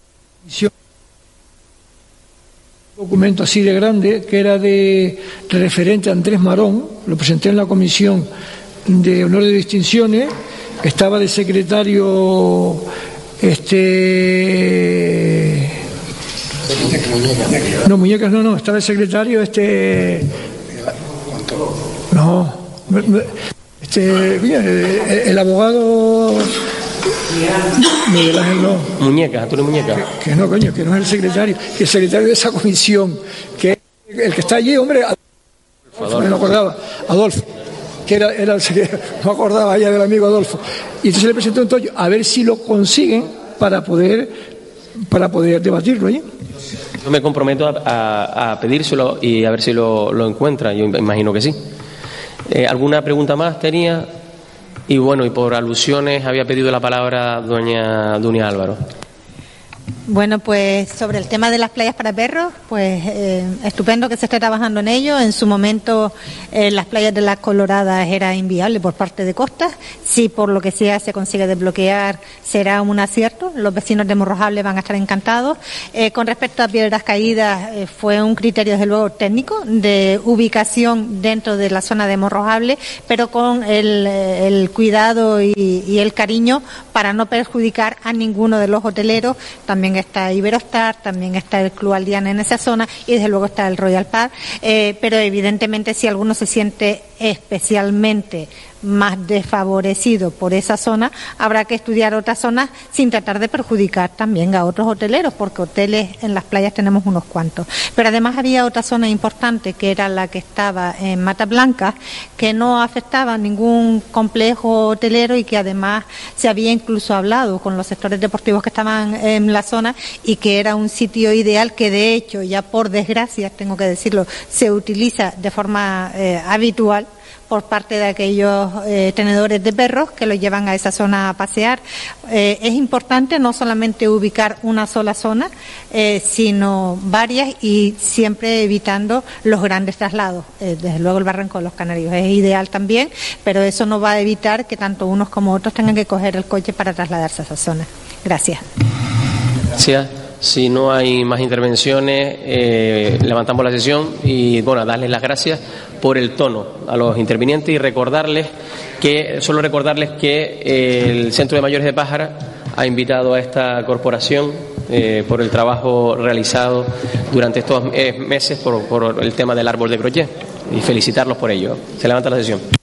documento así de grande, que era de referente a Andrés Marón, lo presenté en la comisión de honor de distinciones, estaba de secretario Muñecas no, estaba de secretario el abogado Miguel Ángel Muñecas, tú eres Muñecas. Que no es el secretario, que el secretario de esa comisión, que es el que está allí, hombre, Adolfo, me acordaba, Adolfo, que era el secretario, no acordaba ya del amigo Adolfo. Y entonces le presentó un tollo, a ver si lo consiguen para poder debatirlo allí. Yo me comprometo a pedírselo y a ver si lo encuentra, yo imagino que sí. ¿Alguna pregunta más tenía? Y bueno, y por alusiones había pedido la palabra doña Dunia Álvaro. Bueno, pues sobre el tema de las playas para perros, pues estupendo que se esté trabajando en ello. En su momento las playas de las Coloradas era inviable por parte de Costas. Si por lo que sea se consigue desbloquear, será un acierto. Los vecinos de Morrojable van a estar encantados. Con respecto a Piedras Caídas, fue un criterio desde luego técnico de ubicación dentro de la zona de Morrojable, pero con el cuidado y el cariño para no perjudicar a ninguno de los hoteleros. También está Iberostar, también está el Club Aldeana en esa zona y desde luego está el Royal Park, pero evidentemente si alguno se siente especialmente más desfavorecido por esa zona, habrá que estudiar otras zonas sin tratar de perjudicar también a otros hoteleros, porque hoteles en las playas tenemos unos cuantos. Pero además había otra zona importante, que era la que estaba en Mata Blanca, que no afectaba a ningún complejo hotelero y que además se había incluso hablado con los sectores deportivos que estaban en la zona y que era un sitio ideal que de hecho ya por desgracia, tengo que decirlo, se utiliza de forma habitual por parte de aquellos tenedores de perros que los llevan a esa zona a pasear. Es importante no solamente ubicar una sola zona, sino varias y siempre evitando los grandes traslados. Desde luego el Barranco de los Canarios es ideal también, pero eso no va a evitar que tanto unos como otros tengan que coger el coche para trasladarse a esa zona. Gracias. Gracias. Si no hay más intervenciones, levantamos la sesión y bueno, darles las gracias por el tono a los intervinientes y recordarles que el Centro de Mayores de Pájara ha invitado a esta corporación por el trabajo realizado durante estos meses por el tema del árbol de Grollé y felicitarlos por ello. Se levanta la sesión.